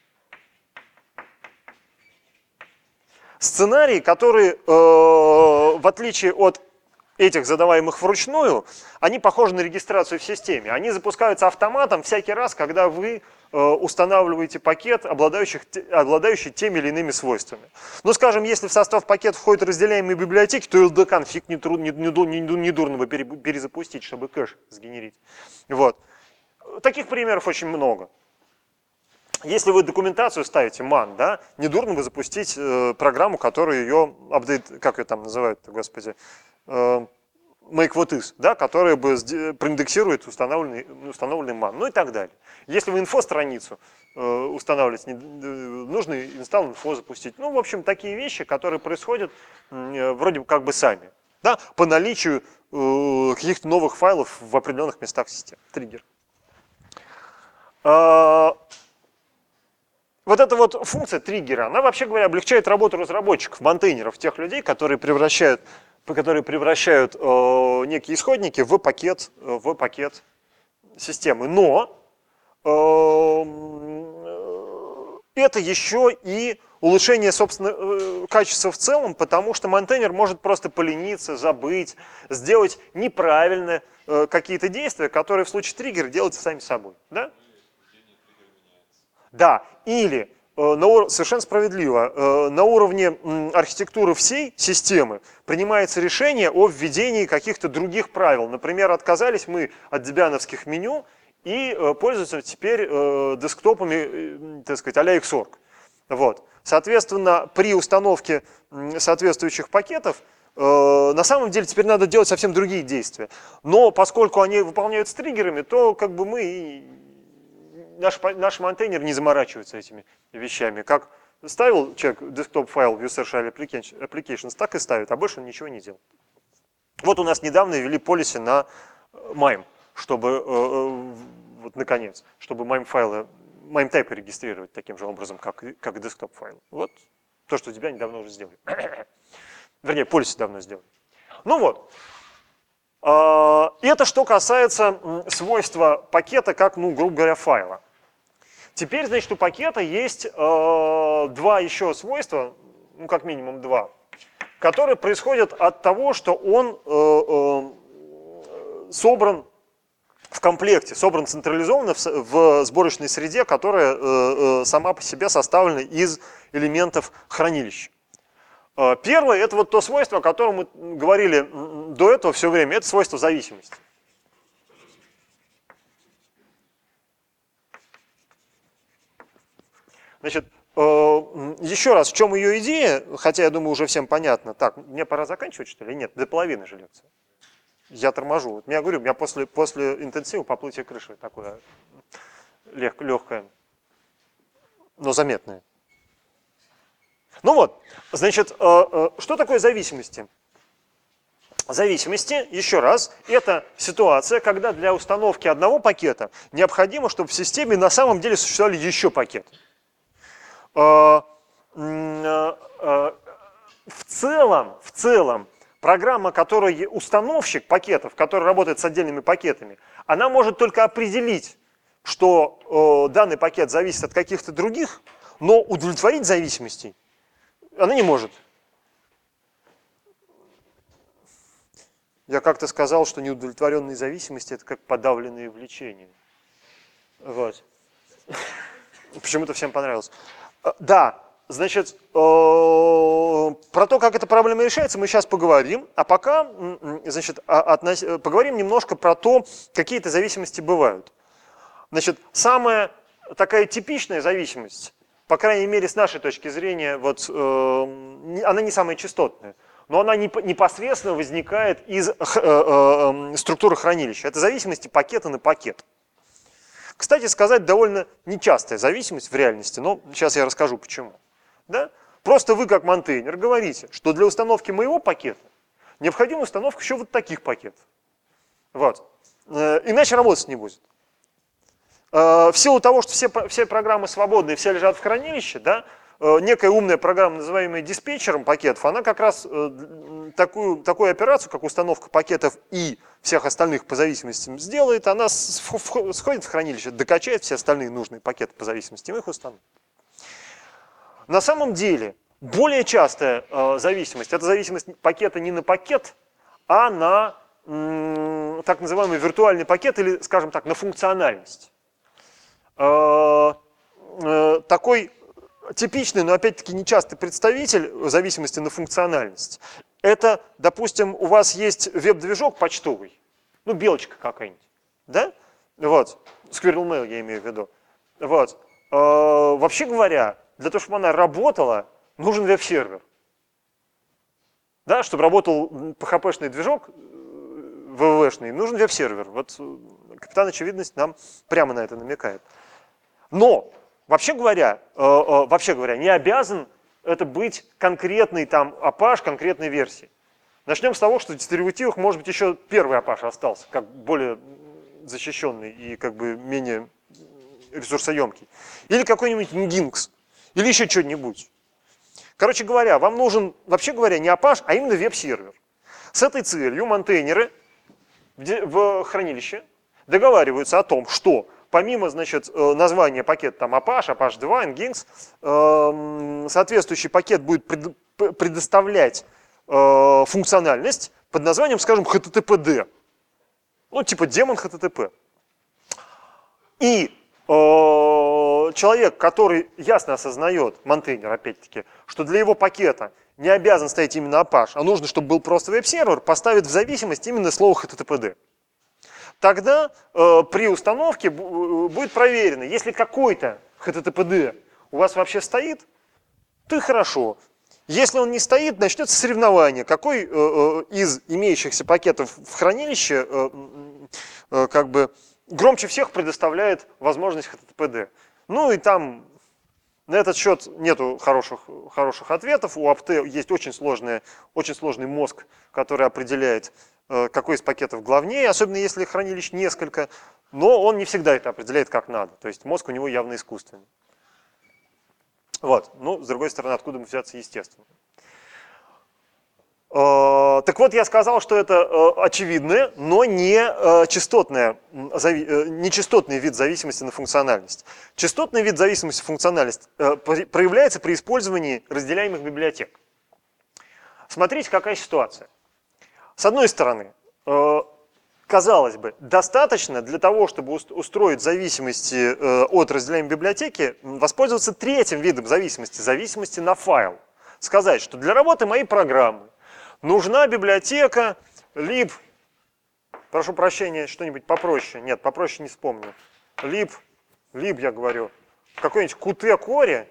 Speaker 1: Сценарии, которые, в отличие от этих, задаваемых вручную, они похожи на регистрацию в системе. Они запускаются автоматом всякий раз, когда вы устанавливаете пакет, обладающий теми или иными свойствами. Ну, скажем, если в состав пакета входят разделяемые библиотеки, то LD-конфиг недурно бы перезапустить, чтобы кэш сгенерить. Вот. Таких примеров очень много. Если вы документацию ставите man, да, недурно бы запустить программу, которая ее апдейт, как ее там называют, господи, make what is, да, которая бы проиндексирует установленный man, ну и так далее. Если вы инфо-страницу устанавливаете, нужно install info запустить. Ну, в общем, такие вещи, которые происходят вроде бы как бы сами, да, по наличию каких-то новых файлов в определенных местах системы. Триггер. Вот эта вот функция триггера, она, вообще говоря, облегчает работу разработчиков, монтейнеров, тех людей, которые превращают некие исходники в пакет системы. Но это еще и улучшение, собственно, качества в целом, потому что монтейнер может просто полениться, забыть, сделать неправильно какие-то действия, которые в случае триггера делаются сами собой. Да? Да, или совершенно справедливо, на уровне архитектуры всей системы принимается решение о введении каких-то других правил. Например, отказались мы от дебиановских меню и пользуемся теперь десктопами, так сказать, а-ля Xorg. Вот. Соответственно, при установке соответствующих пакетов на самом деле теперь надо делать совсем другие действия. Но поскольку они выполняются триггерами, то как бы наш монтейнер не заморачивается этими вещами. Как ставил человек десктоп-файл в user applications, так и ставит, а больше он ничего не делает. Вот у нас недавно ввели policy на MIME, чтобы, вот наконец, чтобы MIME-тайпы регистрировать таким же образом, как десктоп-файл. Вот то, что у тебя недавно уже сделали. Вернее, policy давно сделали. Ну вот. Это что касается свойства пакета как, ну, грубо говоря, файла. Теперь, значит, у пакета есть два еще свойства, ну, как минимум два, которые происходят от того, что он собран в комплекте, собран централизованно в сборочной среде, которая сама по себе составлена из элементов хранилища. Первое – это вот то свойство, о котором мы говорили до этого все время, это свойство зависимости. Значит, еще раз, в чем ее идея, хотя я думаю, уже всем понятно. Так, мне пора заканчивать, что ли? Нет, до половины же лекции. Я торможу. Вот я говорю, у меня после интенсива поплытие крыши такое легкое, но заметное. Ну вот, значит, что такое зависимости? Зависимости, еще раз, это ситуация, когда для установки одного пакета необходимо, чтобы в системе на самом деле существовали еще пакеты. В целом, программа, которая установщик пакетов, который работает с отдельными пакетами, она может только определить, что данный пакет зависит от каких-то других, но удовлетворить зависимостей она не может. Я как-то сказал, что неудовлетворенные зависимости – это как подавленные влечения. Вот. Почему-то всем понравилось. Да, значит, про то, как эта проблема решается, мы сейчас поговорим. А пока, значит, поговорим немножко про то, какие это зависимости бывают. Значит, самая такая типичная зависимость, по крайней мере, с нашей точки зрения, вот, она не самая частотная, но она непосредственно возникает из структуры хранилища. Это зависимости пакета на пакет. Кстати сказать, довольно нечастая зависимость в реальности, но сейчас я расскажу почему. Да? Просто вы, как монтейнер, говорите, что для установки моего пакета необходима установка еще вот таких пакетов. Вот. Иначе работать не будет. В силу того, что все программы свободные, все лежат в хранилище, да, некая умная программа, называемая диспетчером пакетов, она как раз такую операцию, как установка пакетов и всех остальных по зависимостям сделает, она сходит в хранилище, докачает все остальные нужные пакеты по зависимостям и их установит. На самом деле, более частая зависимость – это зависимость пакета не на пакет, а на так называемый виртуальный пакет или, скажем так, на функциональность. Такой типичный, но опять-таки нечастый представитель зависимости на функциональность – это, допустим, у вас есть веб-движок почтовый, ну, белочка какая-нибудь, да? Вот, Squirrel Mail я имею в виду. Вот. Вообще говоря, для того, чтобы она работала, нужен веб-сервер. Да, чтобы работал PHP-шный движок, ВВшный, нужен веб-сервер. Вот капитан Очевидность нам прямо на это намекает. Но, вообще говоря, не обязан это быть конкретный там Apache конкретной версии. Начнем с того, что в дистрибутивах, может быть, еще первый Apache остался, как более защищенный и как бы менее ресурсоемкий. Или какой-нибудь Nginx, или еще что-нибудь. Короче говоря, вам нужен, вообще говоря, не Apache, а именно веб-сервер. С этой целью монтейнеры в хранилище договариваются о том, что помимо, значит, названия пакета там Apache, Apache 2, Nginx, соответствующий пакет будет предоставлять функциональность под названием, скажем, HTTPD. Ну, типа демон HTTP. И человек, который ясно осознает, монтейнер, опять-таки, что для его пакета не обязан стоять именно Apache, а нужно, чтобы был просто веб-сервер, поставит в зависимость именно слово HTTPD. Тогда при установке будет проверено, если какой-то HTTPD у вас вообще стоит, то и хорошо. Если он не стоит, начнется соревнование, какой из имеющихся пакетов в хранилище как бы громче всех предоставляет возможность HTTPD. Ну и там на этот счет нету хороших ответов. У apt есть очень сложный мозг, который определяет, какой из пакетов главнее, особенно если хранилищ несколько, но он не всегда это определяет как надо. То есть мозг у него явно искусственный. Вот. Ну, с другой стороны, откуда ему взяться естественно. Так вот, я сказал, что это очевидное, но не частотный вид зависимости на функциональность. Частотный вид зависимости на функциональность проявляется при использовании разделяемых библиотек. Смотрите, какая ситуация. С одной стороны, казалось бы, достаточно для того, чтобы устроить зависимости от разделяемой библиотеки, воспользоваться третьим видом зависимости на файл. Сказать, что для работы моей программы нужна библиотека lib, прошу прощения, что-нибудь попроще, нет, попроще не вспомню, lib я говорю, какой-нибудь qt core,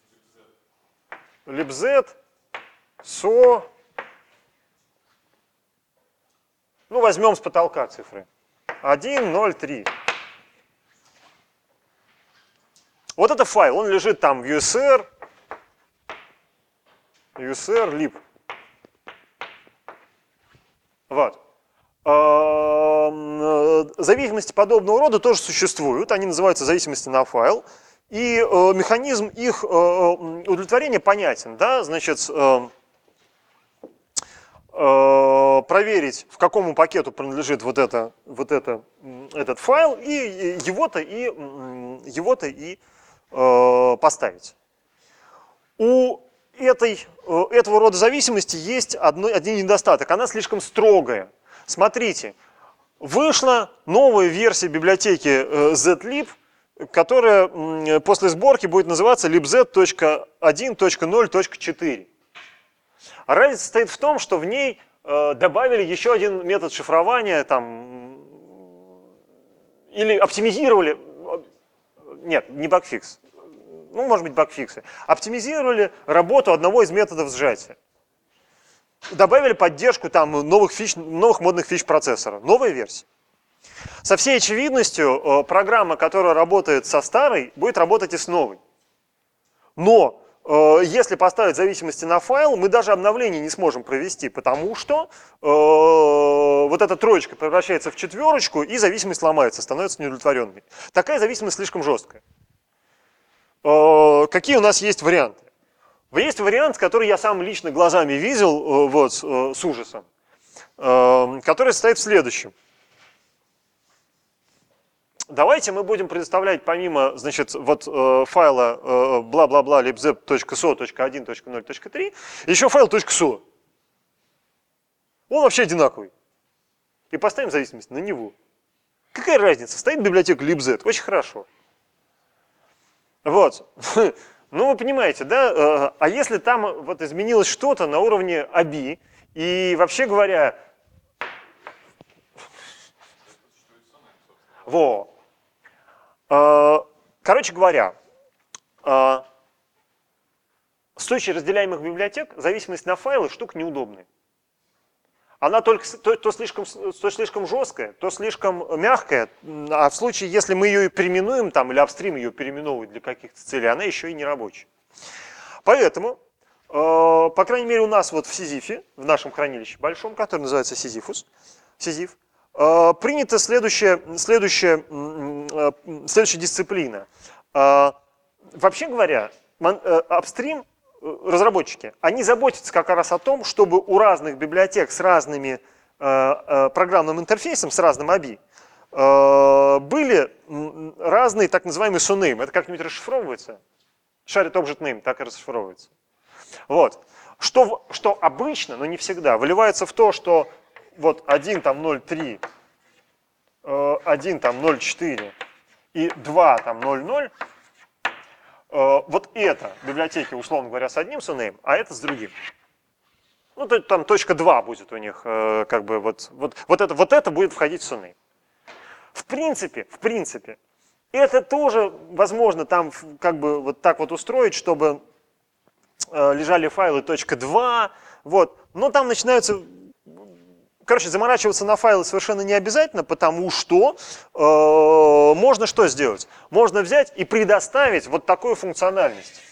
Speaker 1: libz, so, ну, возьмем с потолка цифры, 1, 0, 3. Вот это файл, он лежит там в usr lib. Вот. Зависимости подобного рода тоже существуют, они называются зависимости на файл, и механизм их удовлетворения понятен, да, значит, проверить, в какому пакету принадлежит этот файл, и его-то и поставить. У этого рода зависимости есть один недостаток. Она слишком строгая. Смотрите, вышла новая версия библиотеки zlib, которая после сборки будет называться libz.1.0.4. А разница состоит в том, что в ней добавили еще один метод шифрования, там, или оптимизировали, нет, не багфикс, ну, может быть, багфиксы, оптимизировали работу одного из методов сжатия. Добавили поддержку там новых модных фич процессора, новая версия. Со всей очевидностью, программа, которая работает со старой, будет работать и с новой. Но если поставить зависимости на файл, мы даже обновление не сможем провести, потому что вот эта троечка превращается в четверочку, и зависимость ломается, становится неудовлетворенной. Такая зависимость слишком жесткая. Какие у нас есть варианты? Есть вариант, который я сам лично глазами видел вот, с ужасом, который состоит в следующем. Давайте мы будем предоставлять помимо, значит, вот файла бла-бла-бла libz.so.1.0.3 еще файл .so. Он вообще одинаковый. И поставим зависимость на него. Какая разница? Стоит библиотека libz, очень хорошо. Вот. Ну, вы понимаете, да? А если там вот изменилось что-то на уровне ABI, и вообще говоря... Короче говоря, с точки разделяемых библиотек зависимость на файлы штука неудобная. Она только то слишком жесткая, то слишком мягкая, а в случае, если мы ее и переименуем, там, или апстрим ее переименовывает для каких-то целей, она еще и не рабочая. Поэтому, по крайней мере, у нас вот в Сизифе, в нашем хранилище большом, который называется Сизиф, принята следующая дисциплина. Вообще говоря, апстрим, разработчики, они заботятся как раз о том, чтобы у разных библиотек с разными программным интерфейсом, с разным ABI, были разные так называемые SONAME. Это как-нибудь расшифровывается? Shared Object Name так и расшифровывается. Вот. Что обычно, но не всегда, выливается в то, что вот 1.0.3, 1.0.4 и 2.0.0, вот это библиотеки, условно говоря, с одним SONAME, а это с другим. Ну, то там точка 2 будет у них, как бы вот это будет входить в SONAME. В принципе, это тоже возможно там как бы вот так вот устроить, чтобы лежали файлы точка 2, вот, но там начинаются... Короче, заморачиваться на файлы совершенно не обязательно, потому что можно что сделать? Можно взять и предоставить вот такую функциональность.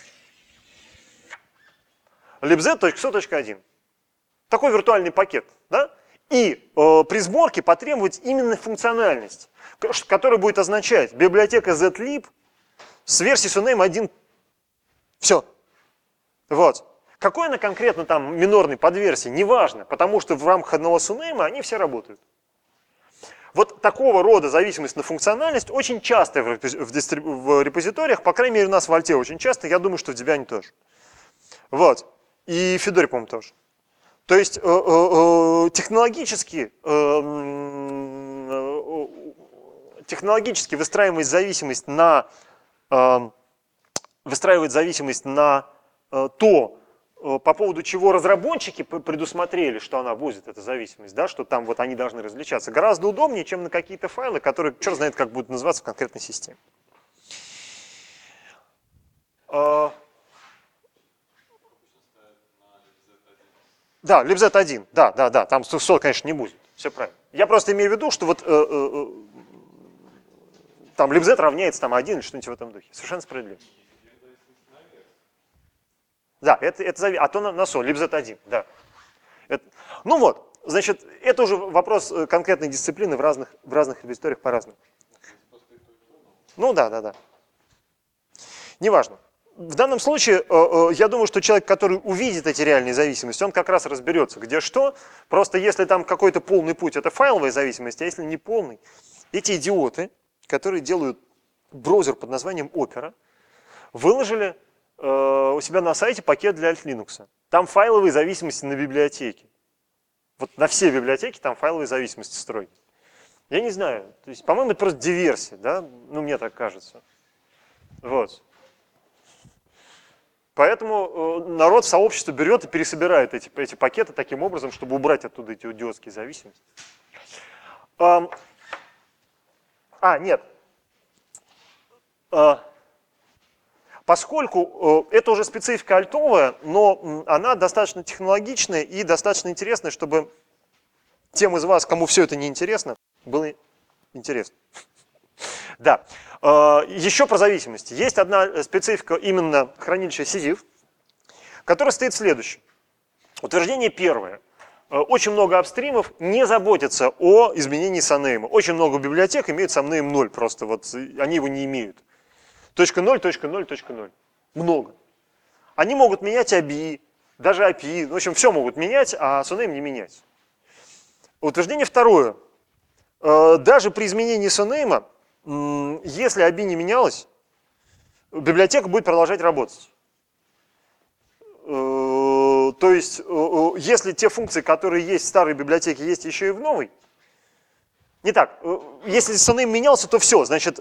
Speaker 1: libz.so.1. Такой виртуальный пакет. Да? И при сборке потребовать именно функциональность, которая будет означать библиотека zlib с версией SONAME 1. Все. Вот. Какой она конкретно там минорной подверсии, неважно, потому что в рамках одного SONAME они все работают. Вот такого рода зависимость на функциональность очень часто в репозиториях, по крайней мере у нас в Альте очень часто, я думаю, что в Debian тоже. Вот. И в Федоре, по-моему, тоже. То есть технологически выстраивать зависимость на то, по поводу чего разработчики предусмотрели, что она будет, эта зависимость, да, что там вот они должны различаться, гораздо удобнее, чем на какие-то файлы, которые черт знает, как будут называться в конкретной системе. Да, libz1, да, там 100, конечно, не будет, все правильно. Я просто имею в виду, что вот там libz равняется там 1 или что-нибудь в этом духе. Совершенно справедливо. Да, а то на соль, libz1, да. Ну вот, значит, это уже вопрос конкретной дисциплины в разных репозиториях по-разному. Ну да. Неважно. В данном случае, я думаю, что человек, который увидит эти реальные зависимости, он как раз разберется, где что. Просто если там какой-то полный путь, это файловая зависимость, а если не полный, эти идиоты, которые делают браузер под названием Opera, выложили у себя на сайте пакет для Alt Linux. Там файловые зависимости на библиотеки. Вот на все библиотеки там файловые зависимости строить. Я не знаю, то есть, по-моему, это просто диверсия, да? Ну, мне так кажется. Вот. Поэтому народ в сообществе берет и пересобирает эти пакеты таким образом, чтобы убрать оттуда эти идиотские зависимости. Нет. Поскольку это уже специфика альтовая, но она достаточно технологичная и достаточно интересная, чтобы тем из вас, кому все это не интересно, было интересно. Да. Еще про зависимости. Есть одна специфика именно хранилища Сизиф, которая стоит в следующем. Утверждение первое. Очень много апстримов не заботятся о изменении SONAME. Очень много библиотек имеют SONAME 0, просто вот они его не имеют. .0, .0, .0. Много. Они могут менять ABI, даже API, в общем, все могут менять, а SONAME не менять. Утверждение второе. Даже при изменении SONAME, если ABI не менялось, библиотека будет продолжать работать. То есть, если те функции, которые есть в старой библиотеке, есть еще и в новой, не так, если SONAME менялся, то все, значит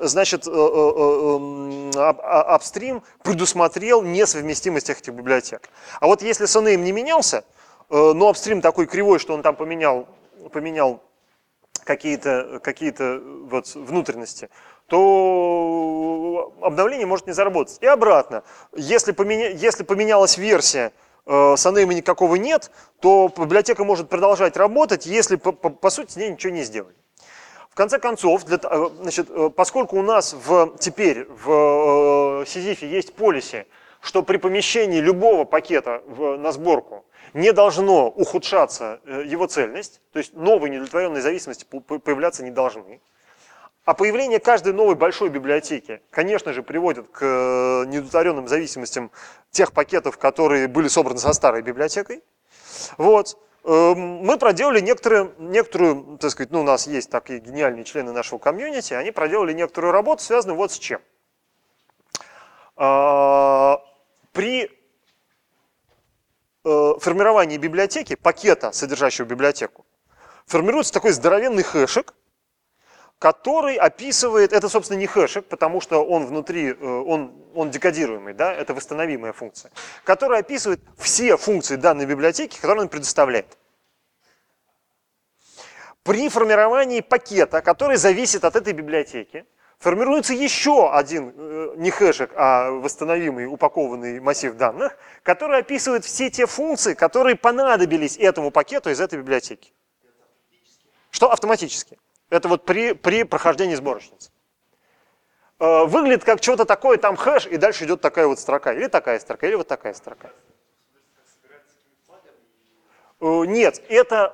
Speaker 1: апстрим предусмотрел несовместимость этих библиотек. А вот если SONAME не менялся, но апстрим такой кривой, что он там поменял какие-то вот внутренности, то обновление может не заработать. И обратно, если поменялась версия, SONAME никакого нет, то библиотека может продолжать работать, если по сути с ней ничего не сделали. В конце концов, поскольку у нас теперь в Сизифе есть полиси, что при помещении любого пакета на сборку не должно ухудшаться его цельность, то есть новые неудовлетворенные зависимости появляться не должны. А появление каждой новой большой библиотеки, конечно же, приводит к неудовлетворенным зависимостям тех пакетов, которые были собраны со старой библиотекой. Вот. Мы проделали некоторую, так сказать, у нас есть такие гениальные члены нашего комьюнити, они проделали некоторую работу, связанную вот с чем. При формировании библиотеки, пакета, содержащего библиотеку, формируется такой здоровенный хэшик, который описывает, это, собственно, не хэшик, потому что он внутри, он декодируемый, да, это восстановимая функция, который описывает все функции данной библиотеки, которые он предоставляет. При формировании пакета, который зависит от этой библиотеки, формируется еще один, не хэшик, а восстановимый упакованный массив данных, который описывает все те функции, которые понадобились этому пакету из этой библиотеки. Что автоматически. Это вот при прохождении сборочницы. Выглядит как что-то такое, там хэш, и дальше идет такая вот строка. Или такая строка, или вот такая строка. Нет, это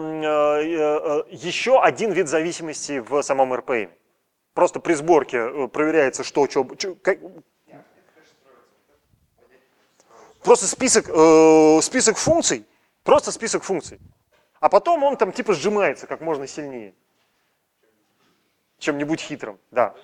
Speaker 1: еще один вид зависимости в самом RPM. Просто при сборке проверяется, что. Просто список функций, просто список функций. А потом он там типа сжимается как можно сильнее. Чем-нибудь хитрым, да.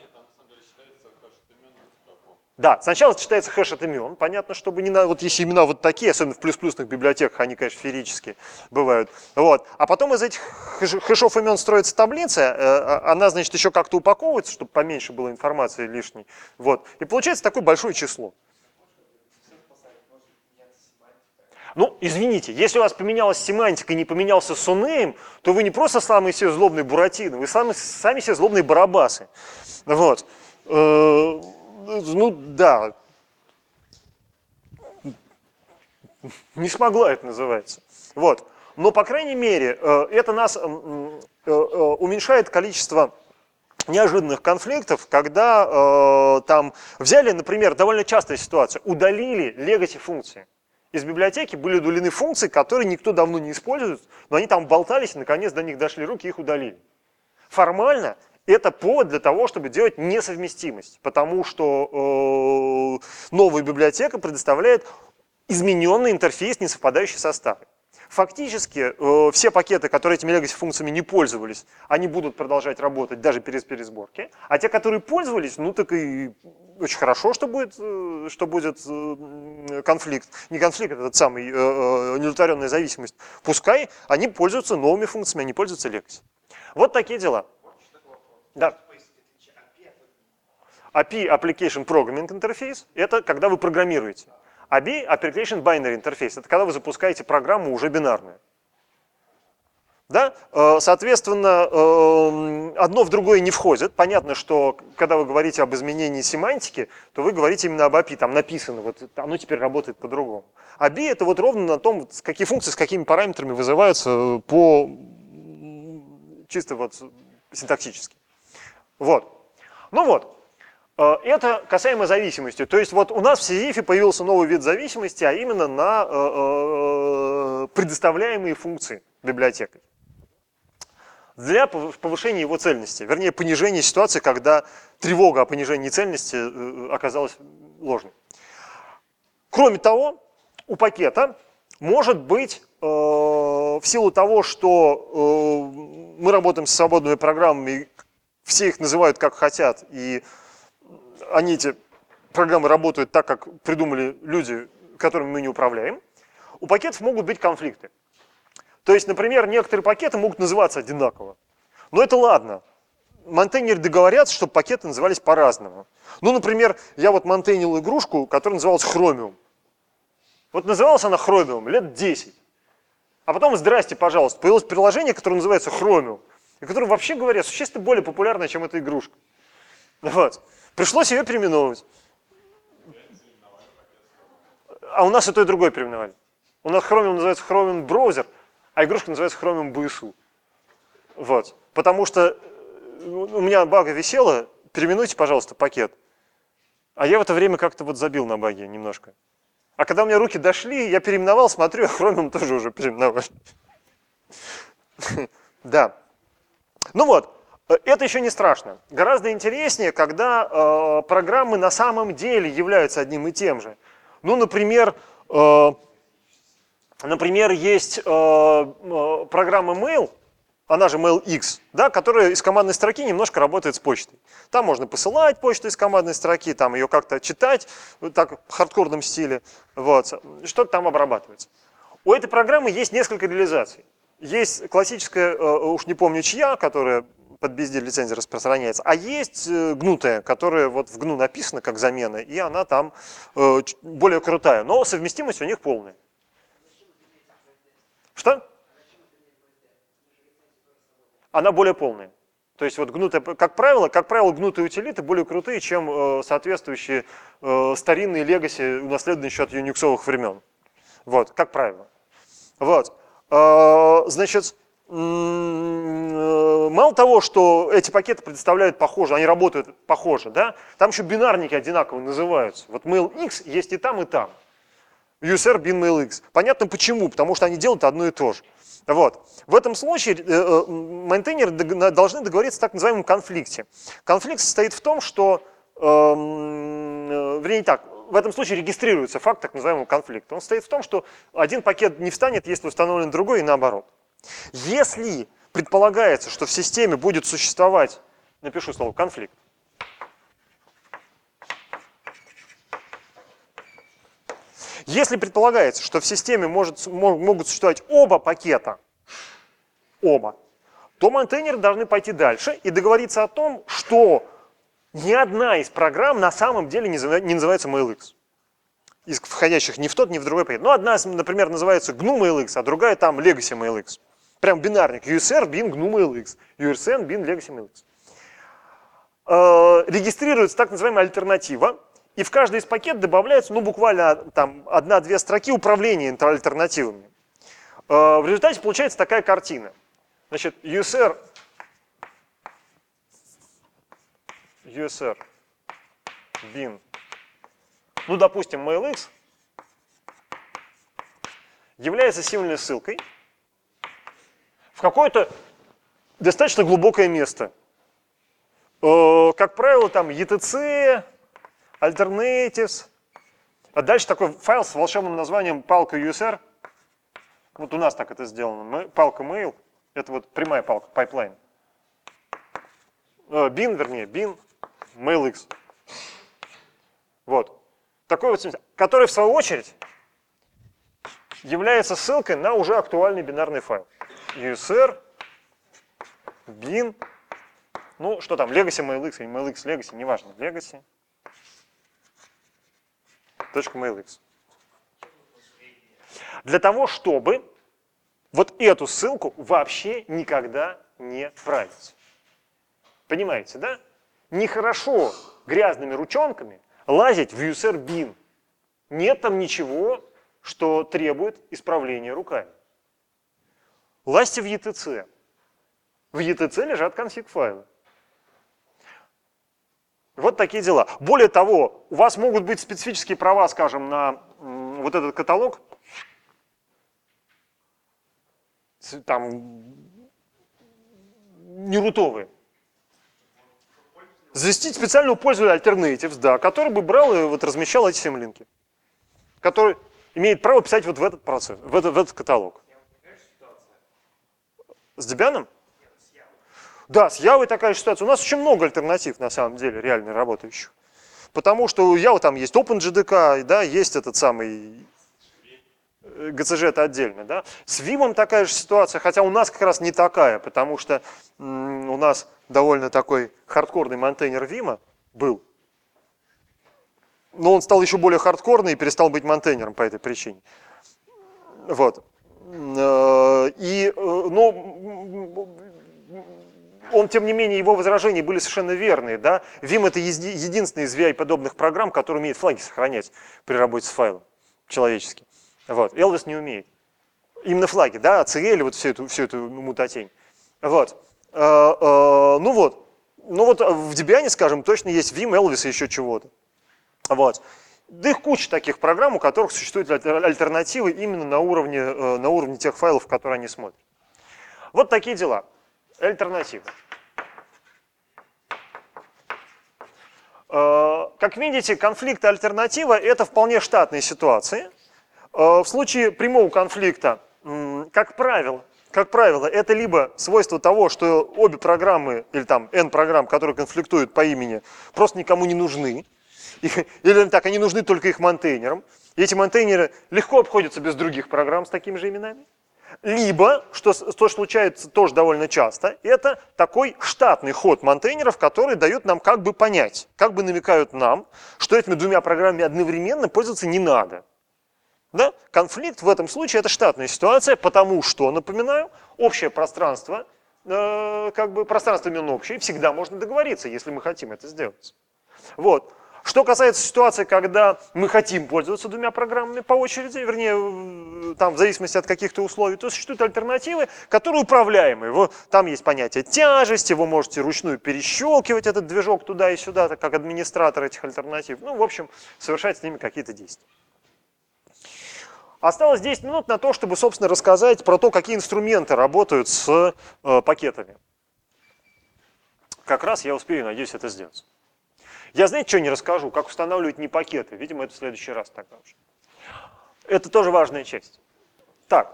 Speaker 1: Да, сначала читается хэш от имен, понятно, чтобы не надо, вот если имена вот такие, особенно в плюс-плюсных библиотеках, они, конечно, феерические бывают, вот. А потом из этих хэшов имен строится таблица, она, значит, еще как-то упаковывается, чтобы поменьше было информации лишней, вот. И получается такое большое число. Ну, извините, если у вас поменялась семантика и не поменялся SONAME, то вы не просто самые себе злобные буратино, вы сами себе злобные барабасы. Вот. Ну, да. Не смогла, это называется. Вот. Но, по крайней мере, это нас уменьшает количество неожиданных конфликтов, когда там взяли, например, довольно частая ситуация, удалили legacy функции. Из библиотеки были удалены функции, которые никто давно не использует, но они там болтались, и наконец до них дошли руки, их удалили. Формально это повод для того, чтобы делать несовместимость, потому что новая библиотека предоставляет измененный интерфейс, не совпадающий со старой. Фактически все пакеты, которые этими legacy функциями не пользовались, они будут продолжать работать даже без пересборки, а те, которые пользовались, ну так и очень хорошо, что будет конфликт. Не конфликт, этот самый неудовлетворенная зависимость. Пускай они пользуются новыми функциями, они пользуются legacy. Вот такие дела. Да. API Application Programming Interface – это когда вы программируете. ABI Application Binary Interface – это когда вы запускаете программу уже бинарную. Да? Соответственно, одно в другое не входит. Понятно, что когда вы говорите об изменении семантики, то вы говорите именно об API. Там написано, вот оно теперь работает по-другому. ABI – это вот ровно на том, какие функции с какими параметрами вызываются чисто вот синтаксически. Вот. Ну вот. Это касаемо зависимости. То есть вот у нас в Сизифе появился новый вид зависимости, а именно на предоставляемые функции библиотекой. Для повышения его цельности, вернее понижения ситуации, когда тревога о понижении цельности оказалась ложной. Кроме того, у пакета может быть, в силу того, что мы работаем с свободными программами, все их называют как хотят, и они, эти программы, работают так, как придумали люди, которыми мы не управляем, у пакетов могут быть конфликты. То есть, например, некоторые пакеты могут называться одинаково. Но это ладно. Монтейнеры договорятся, чтобы пакеты назывались по-разному. Ну, например, я вот монтейнил игрушку, которая называлась Chromium. Вот называлась она Chromium лет 10. А потом, здрасте, пожалуйста, появилось приложение, которое называется Chromium, и которое, вообще говоря, существенно более популярное, чем эта игрушка. Вот. Пришлось ее переименовывать. А у нас и то, и другое переименовали. У нас Chromium называется Chromium Browser, а игрушка называется Chromium BSU. Вот. Потому что у меня бага висела, переименуйте, пожалуйста, пакет. А я в это время как-то вот забил на баге немножко. А когда у меня руки дошли, я переименовал, смотрю, Chromium тоже уже переименовали. Да. Ну вот, это еще не страшно. Гораздо интереснее, когда программы на самом деле являются одним и тем же. Ну, например, есть программа Mail, она же MailX, да, которая из командной строки немножко работает с почтой. Там можно посылать почту из командной строки, там ее как-то читать, вот так в хардкорном стиле, вот, что-то там обрабатывается. У этой программы есть несколько реализаций. Есть классическая, уж не помню чья, которая под BSD лицензией распространяется, а есть гнутая, которая вот в GNU написана как замена, и она там более крутая, но совместимость у них полная. Что? Она более полная. То есть вот гнутая, как правило, гнутые утилиты более крутые, чем соответствующие старинные легаси, унаследованные еще от юниксовых времен. Вот, как правило. Вот. Значит, мало того, что эти пакеты предоставляют похоже, они работают похоже, да, там еще бинарники одинаково называются. Вот MailX есть и там, и там. USR, bin, MailX. Понятно почему, потому что они делают одно и то же. Вот. В этом случае мейнтейнеры должны договориться о так называемом конфликте. Конфликт состоит в том, что, вернее так, в этом случае регистрируется факт так называемого конфликта. Он состоит в том, что один пакет не встанет, если установлен другой, и наоборот. Если предполагается, что в системе будет существовать, напишу слово конфликт, если предполагается, что в системе могут существовать оба пакета, то мейнтейнеры должны пойти дальше и договориться о том, что ни одна из программ на самом деле не называется MailX. Из входящих ни в тот, ни в другой пакет. Ну, одна, например, называется GNU MailX, а другая там Legacy MailX. Прям бинарник. USR, bin, GNU MailX. USN, bin, Legacy MailX. Регистрируется так называемая альтернатива. И в каждый из пакетов добавляется, ну, буквально там 1-2 строки управления альтернативами. В результате получается такая картина. Значит, USR, bin, ну, допустим, MailX, является символьной ссылкой в какое-то достаточно глубокое место. Как правило, там etc, alternatives, а дальше такой файл с волшебным названием палка USR. Вот у нас так это сделано. Палка mail, это вот прямая палка, pipeline. Bin, MailX. Вот. Такой вот, который в свою очередь является ссылкой на уже актуальный бинарный файл. USR, bin, ну что там, Legacy MailX или MailX Legacy, неважно, Legacy. .mailx. Для того, чтобы вот эту ссылку вообще никогда не править. Понимаете, да? Нехорошо грязными ручонками лазить в user bin. Нет там ничего, что требует исправления руками. Лазьте в etc. В etc лежат конфиг-файлы. Вот такие дела. Более того, у вас могут быть специфические права, скажем, на вот этот каталог. Там не рутовые. Завести специального пользователя Alternatives, да, который бы брал и вот размещал эти симлинки. который имеет право писать вот в этот процесс, в этот каталог. С Debian? Да, с Java такая же ситуация. У нас очень много альтернатив, на самом деле, реально работающих. Потому что у Java там есть OpenJDK, да, есть этот самый GCG, это отдельно. Да. С Vim такая же ситуация, хотя у нас как раз не такая, потому что у нас довольно такой хардкорный монтейнер Vim был. Но он стал еще более хардкорный и перестал быть монтейнером по этой причине. Вот. Он, тем не менее, его возражения были совершенно верные. Да? Vim — это единственный из VI-подобных программ, который умеет флаги сохранять при работе с файлом человечески. Вот. Elvis не умеет. Именно флаги, да, ACL, вот всю эту мутатень. Вот. Ну вот в Debian, скажем, точно есть Vim, Elvis и еще чего-то. Вот. Да их куча таких программ, у которых существуют альтернативы именно на уровне тех файлов, которые они смотрят. Вот такие дела. Альтернативы. Как видите, конфликт и альтернатива — это вполне штатные ситуации. В случае прямого конфликта, как правило, это либо свойство того, что обе программы, или там N программ, которые конфликтуют по имени, просто никому не нужны. Или так, они нужны только их монтейнерам. И эти монтейнеры легко обходятся без других программ с такими же именами. Либо, что случается тоже довольно часто, это такой штатный ход монтейнеров, который дает нам как бы понять, как бы намекают нам, что этими двумя программами одновременно пользоваться не надо. Да? Конфликт в этом случае — это штатная ситуация, потому что, напоминаю, общее пространство, пространство именно общее, всегда можно договориться, если мы хотим это сделать. Вот. Что касается ситуации, когда мы хотим пользоваться двумя программами по очереди, вернее, там в зависимости от каких-то условий, то существуют альтернативы, которые управляемые. Там есть понятие тяжести, вы можете ручную перещелкивать этот движок туда и сюда, так как администратор этих альтернатив. Ну, в общем, совершать с ними какие-то действия. Осталось 10 минут на то, чтобы, собственно, рассказать про то, какие инструменты работают с пакетами. Как раз я успею, надеюсь, это сделать. Я, знаете, что не расскажу? Как устанавливать не пакеты. Видимо, это в следующий раз тогда уже. Это тоже важная часть. Так.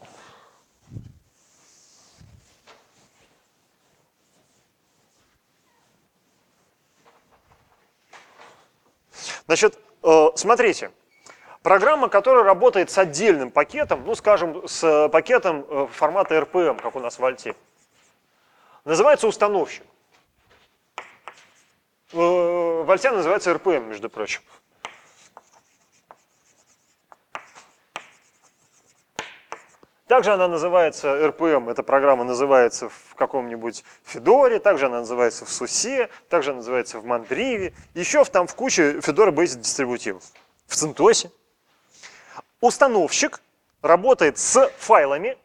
Speaker 1: Значит, смотрите. Программа, которая работает с отдельным пакетом, ну, скажем, с пакетом формата RPM, как у нас в Альте, называется установщик. В Альте называется RPM, между прочим. Также она называется RPM, эта программа называется в каком-нибудь Федоре, также она называется в Сусе, также она называется в Мандриве, еще там в куче Fedora-based дистрибутивов, в CentOS. Установщик работает с файлами,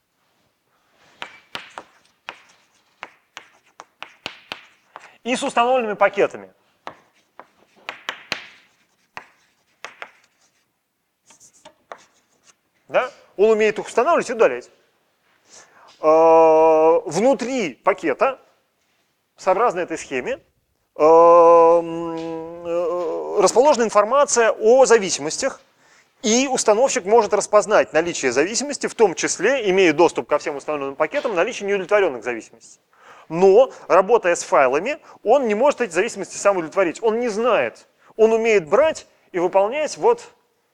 Speaker 1: и с установленными пакетами. Да? Он умеет их устанавливать и удалять. Внутри пакета, сообразно этой схеме, расположена информация о зависимостях, и установщик может распознать наличие зависимости, в том числе, имея доступ ко всем установленным пакетам, наличие неудовлетворенных зависимостей. Но, работая с файлами, он не может эти зависимости сам удовлетворить. Он не знает. Он умеет брать и выполнять вот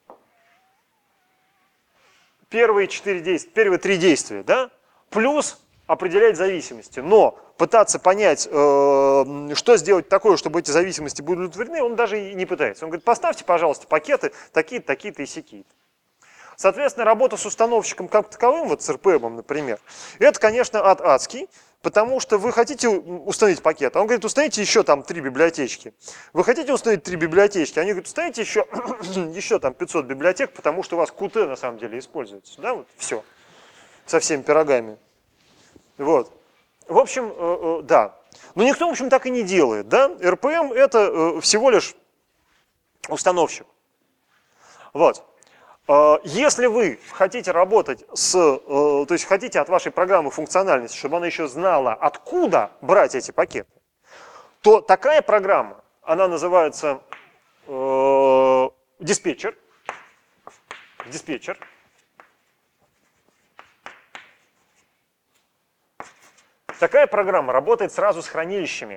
Speaker 1: первые 4 действия, первые 3 действия, да? Плюс определять зависимости. Но пытаться понять, что сделать такое, чтобы эти зависимости были удовлетворены, он даже и не пытается. Он говорит, поставьте, пожалуйста, пакеты такие-то, такие-то и сякие-то. Соответственно, работа с установщиком как таковым, вот с RPM, например, это, конечно, ад адский, потому что вы хотите установить пакет, а он говорит, установите еще там 3 библиотечки. Вы хотите установить 3 библиотечки, они говорят, установите еще там 500 библиотек, потому что у вас Qt на самом деле используется. Да, вот все, со всеми пирогами. Вот. В общем, да. Но никто, в общем, так и не делает. Да? RPM это всего лишь установщик. Вот. Если вы хотите работать то есть хотите от вашей программы функциональности, чтобы она еще знала, откуда брать эти пакеты, то такая программа, она называется диспетчер. диспетчер. Такая программа работает сразу с хранилищами.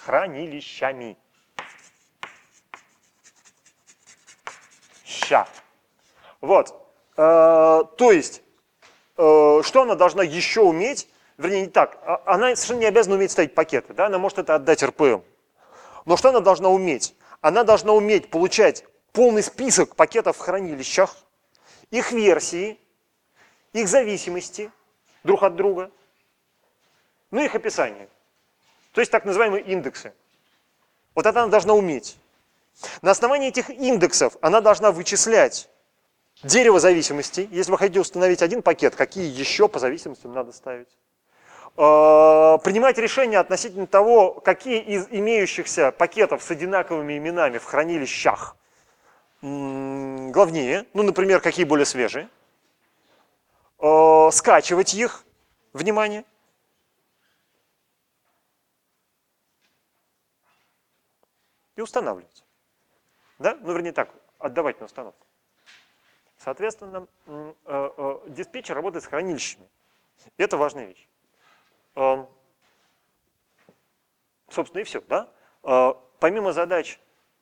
Speaker 1: Ща. Вот. То есть, что она должна еще уметь? Вернее, не так. Она совершенно не обязана уметь ставить пакеты. Да? Она может это отдать РПМ. Но что она должна уметь? Она должна уметь получать полный список пакетов в хранилищах, их версии, их зависимости друг от друга, ну и их описание. То есть так называемые индексы. Вот это она должна уметь. На основании этих индексов она должна вычислять дерево зависимостей. Если вы хотите установить один пакет, какие еще по зависимостям надо ставить. Принимать решения относительно того, какие из имеющихся пакетов с одинаковыми именами в хранилищах главнее, ну, например, какие более свежие, скачивать их, внимание, и устанавливать. Да? Ну, вернее так, отдавать на установку. Соответственно, диспетчер работает с хранилищами. Это важная вещь. Собственно, и все. Да? Помимо задач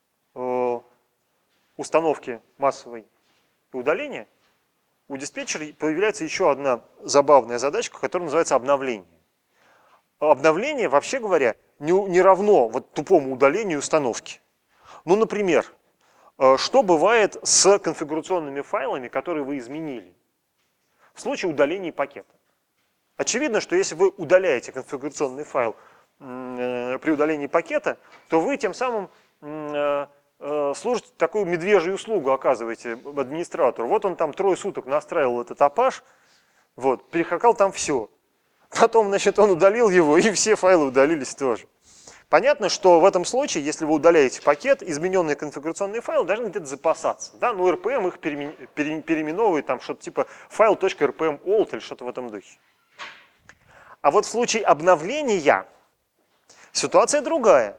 Speaker 1: установки массовой и удаления, у диспетчера появляется еще одна забавная задачка, которая называется обновление. Обновление, вообще говоря, не равно вот тупому удалению установки. Ну, например, что бывает с конфигурационными файлами, которые вы изменили в случае удаления пакета? Очевидно, что если вы удаляете конфигурационный файл при удалении пакета, то вы тем самым служите такую медвежью услугу, оказываете администратору. Вот он там 3 суток настраивал этот Apache, вот, перехакал там все. Потом, значит, он удалил его, и все файлы удалились тоже. Понятно, что в этом случае, если вы удаляете пакет, измененные конфигурационные файлы должны где-то запасаться. Да? Ну, RPM их переименовывает, там что-то типа file.rpm-old или что-то в этом духе. А вот в случае обновления ситуация другая.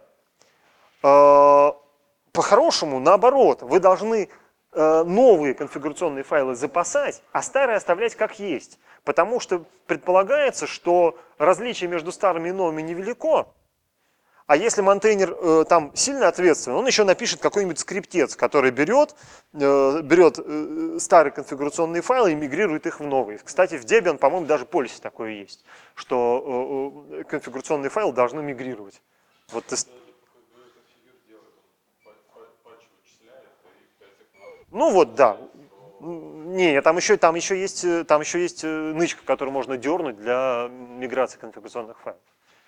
Speaker 1: По-хорошему, наоборот, вы должны новые конфигурационные файлы запасать, а старые оставлять как есть. Потому что предполагается, что различие между старыми и новыми невелико. А если монтейнер там сильно ответственен, он еще напишет какой-нибудь скриптец, который берет старые конфигурационные файлы и мигрирует их в новые. Кстати, в Debian, по-моему, даже полиси такое есть, что конфигурационные файлы должны мигрировать. Вот ну вот, да. Не, там еще есть нычка, которую можно дернуть для миграции конфигурационных файлов.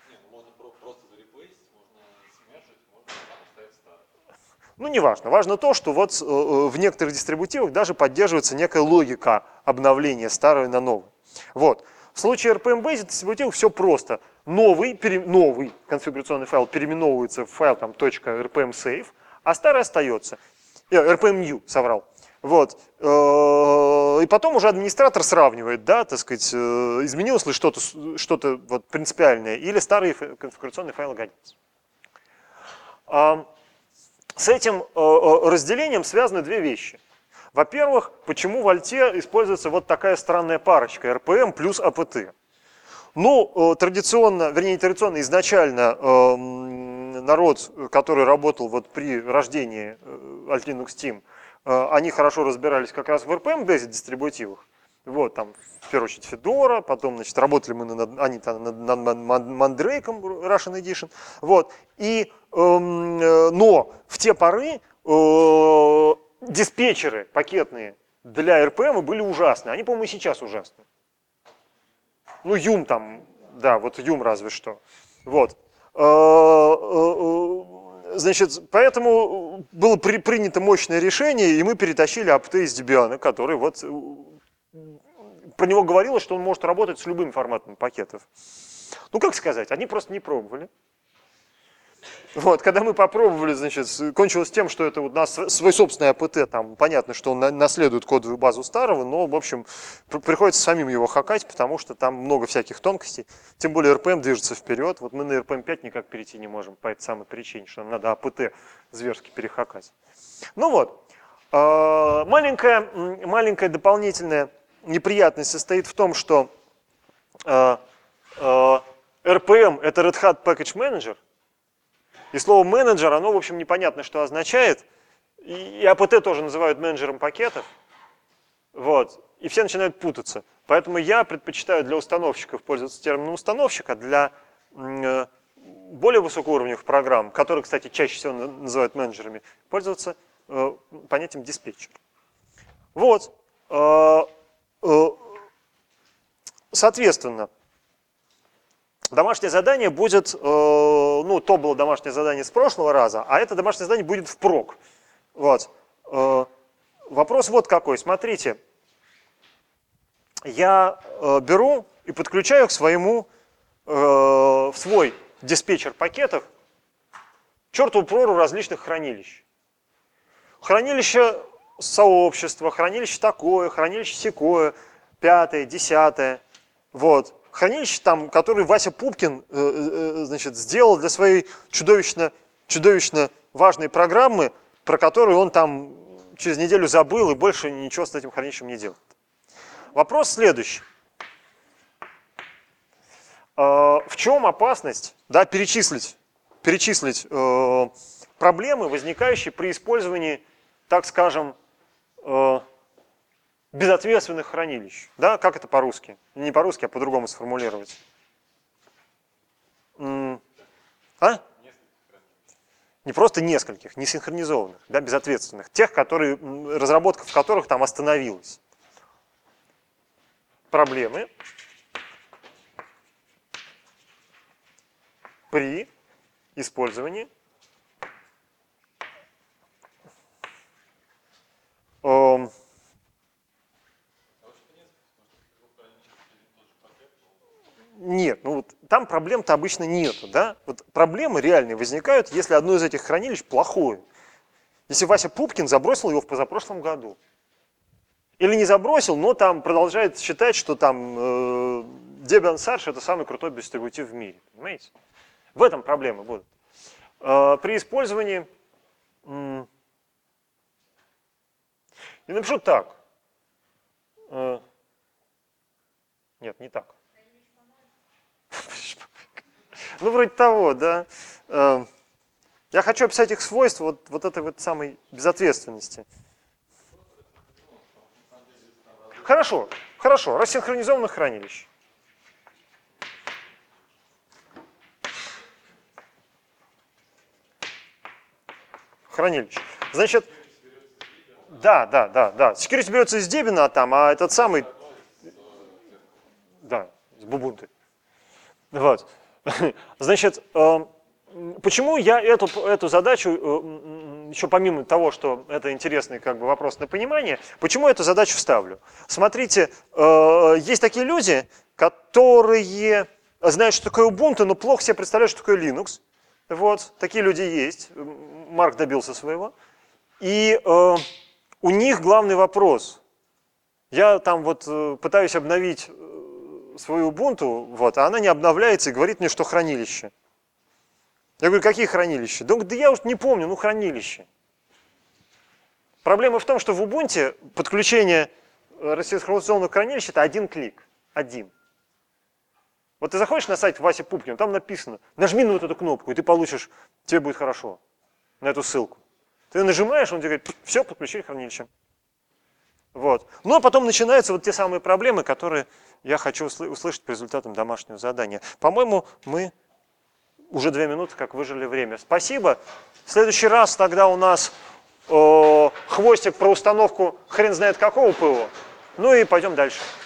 Speaker 1: Ну, не важно. Важно то, что вот в некоторых дистрибутивах даже поддерживается некая логика обновления старого на новый. Вот. В случае RPM-based дистрибутивов все просто. Новый конфигурационный файл переименовывается в файл там, .rpm-save, а старый остается. RPM-new, соврал. Вот. И потом уже администратор сравнивает, да, так сказать, изменилось ли что-то вот принципиальное, или старый конфигурационный файл годится. С этим разделением связаны две вещи. Во-первых, почему в Альте используется вот такая странная парочка RPM плюс APT. Ну, традиционно изначально народ, который работал вот при рождении Alt Linux Team, они хорошо разбирались как раз в RPM-based дистрибутивах. Вот, там, в первую очередь, Fedora, потом, значит, работали мы над Mandrake, Russian Edition. Вот, но в те поры диспетчеры пакетные для RPM были ужасны. Они, по-моему, и сейчас ужасны. Ну, Yum там, да, вот Yum разве что. Вот. Значит, поэтому было принято мощное решение, и мы перетащили APT из Debian, который вот про него говорилось, что он может работать с любыми форматами пакетов. Ну, как сказать, они просто не пробовали. Вот, когда мы попробовали, значит, кончилось тем, что это у нас свой собственный APT, там понятно, что он наследует кодовую базу старого, но, в общем, приходится самим его хакать, потому что там много всяких тонкостей. Тем более RPM движется вперед. Вот мы на RPM 5 никак перейти не можем по этой самой причине, что нам надо APT зверски перехакать. Ну вот. Маленькая дополнительная неприятность состоит в том, что RPM это Red Hat Package Manager, и слово менеджер, оно, в общем, непонятно, что означает, и APT тоже называют менеджером пакетов, вот, и все начинают путаться. Поэтому я предпочитаю для установщиков пользоваться термином установщика, для более высокоуровневых программ, которые, кстати, чаще всего называют менеджерами, пользоваться понятием диспетчер. Вот. Соответственно, домашнее задание будет, ну, то было домашнее задание с прошлого раза, а это домашнее задание будет впрок. Вот. Вопрос вот какой. Смотрите, я беру и подключаю к своему, в свой диспетчер пакетов чертову прору различных хранилищ. Хранилище сообщества, хранилище такое, хранилище сякое, 5-е, 10-е. Вот. Хранилище там, которое Вася Пупкин значит, сделал для своей чудовищно важной программы, про которую он там через неделю забыл и больше ничего с этим хранилищем не делает. Вопрос следующий. В чем опасность, да, перечислить проблемы, возникающие при использовании, так скажем, безответственных хранилищ? Да? Как это по-русски? Не по-русски, а по-другому сформулировать. А? Не просто нескольких, не синхронизованных, да, безответственных. Тех, разработка в которых там остановилась. Проблемы при использовании нет, ну вот там проблем-то обычно нету, да? Вот проблемы реальные возникают, если одно из этих хранилищ плохое. Если Вася Пупкин забросил его в позапрошлом году. Или не забросил, но там продолжает считать, что там Debian Sarge это самый крутой дистрибутив в мире. Понимаете? В этом проблемы будут. При использовании... Я напишу так. Нет, не так. Ну, вроде того, да. Я хочу описать их свойства вот этой вот самой безответственности. Хорошо, рассинхронизованных хранилищ. Хранилище. Значит, да. Security берется из Debian, а этот самый... Да, из Ubuntu. Вот. Значит, почему я эту задачу, еще помимо того, что это интересный как бы вопрос на понимание, почему эту задачу ставлю? Смотрите, есть такие люди, которые знают, что такое Ubuntu, но плохо себе представляют, что такое Linux. Вот, такие люди есть. Марк добился своего. И у них главный вопрос. Я там вот пытаюсь обновить свою Ubuntu, вот, а она не обновляется и говорит мне, что хранилище. Я говорю, какие хранилища? Да я уж не помню, ну хранилище. Проблема в том, что в Ubuntu подключение рассинхронизационного хранилища это один клик. Один. Вот ты заходишь на сайт Васи Пупкина, там написано, нажми на вот эту кнопку, и ты получишь, тебе будет хорошо, на эту ссылку. Ты нажимаешь, он тебе говорит, все, подключили хранилище. Вот. Ну а потом начинаются вот те самые проблемы, которые я хочу услышать по результатам домашнего задания. По-моему, мы уже 2 минуты как выжили время. Спасибо. В следующий раз тогда у нас хвостик про установку хрен знает какого ПО. Ну и пойдем дальше.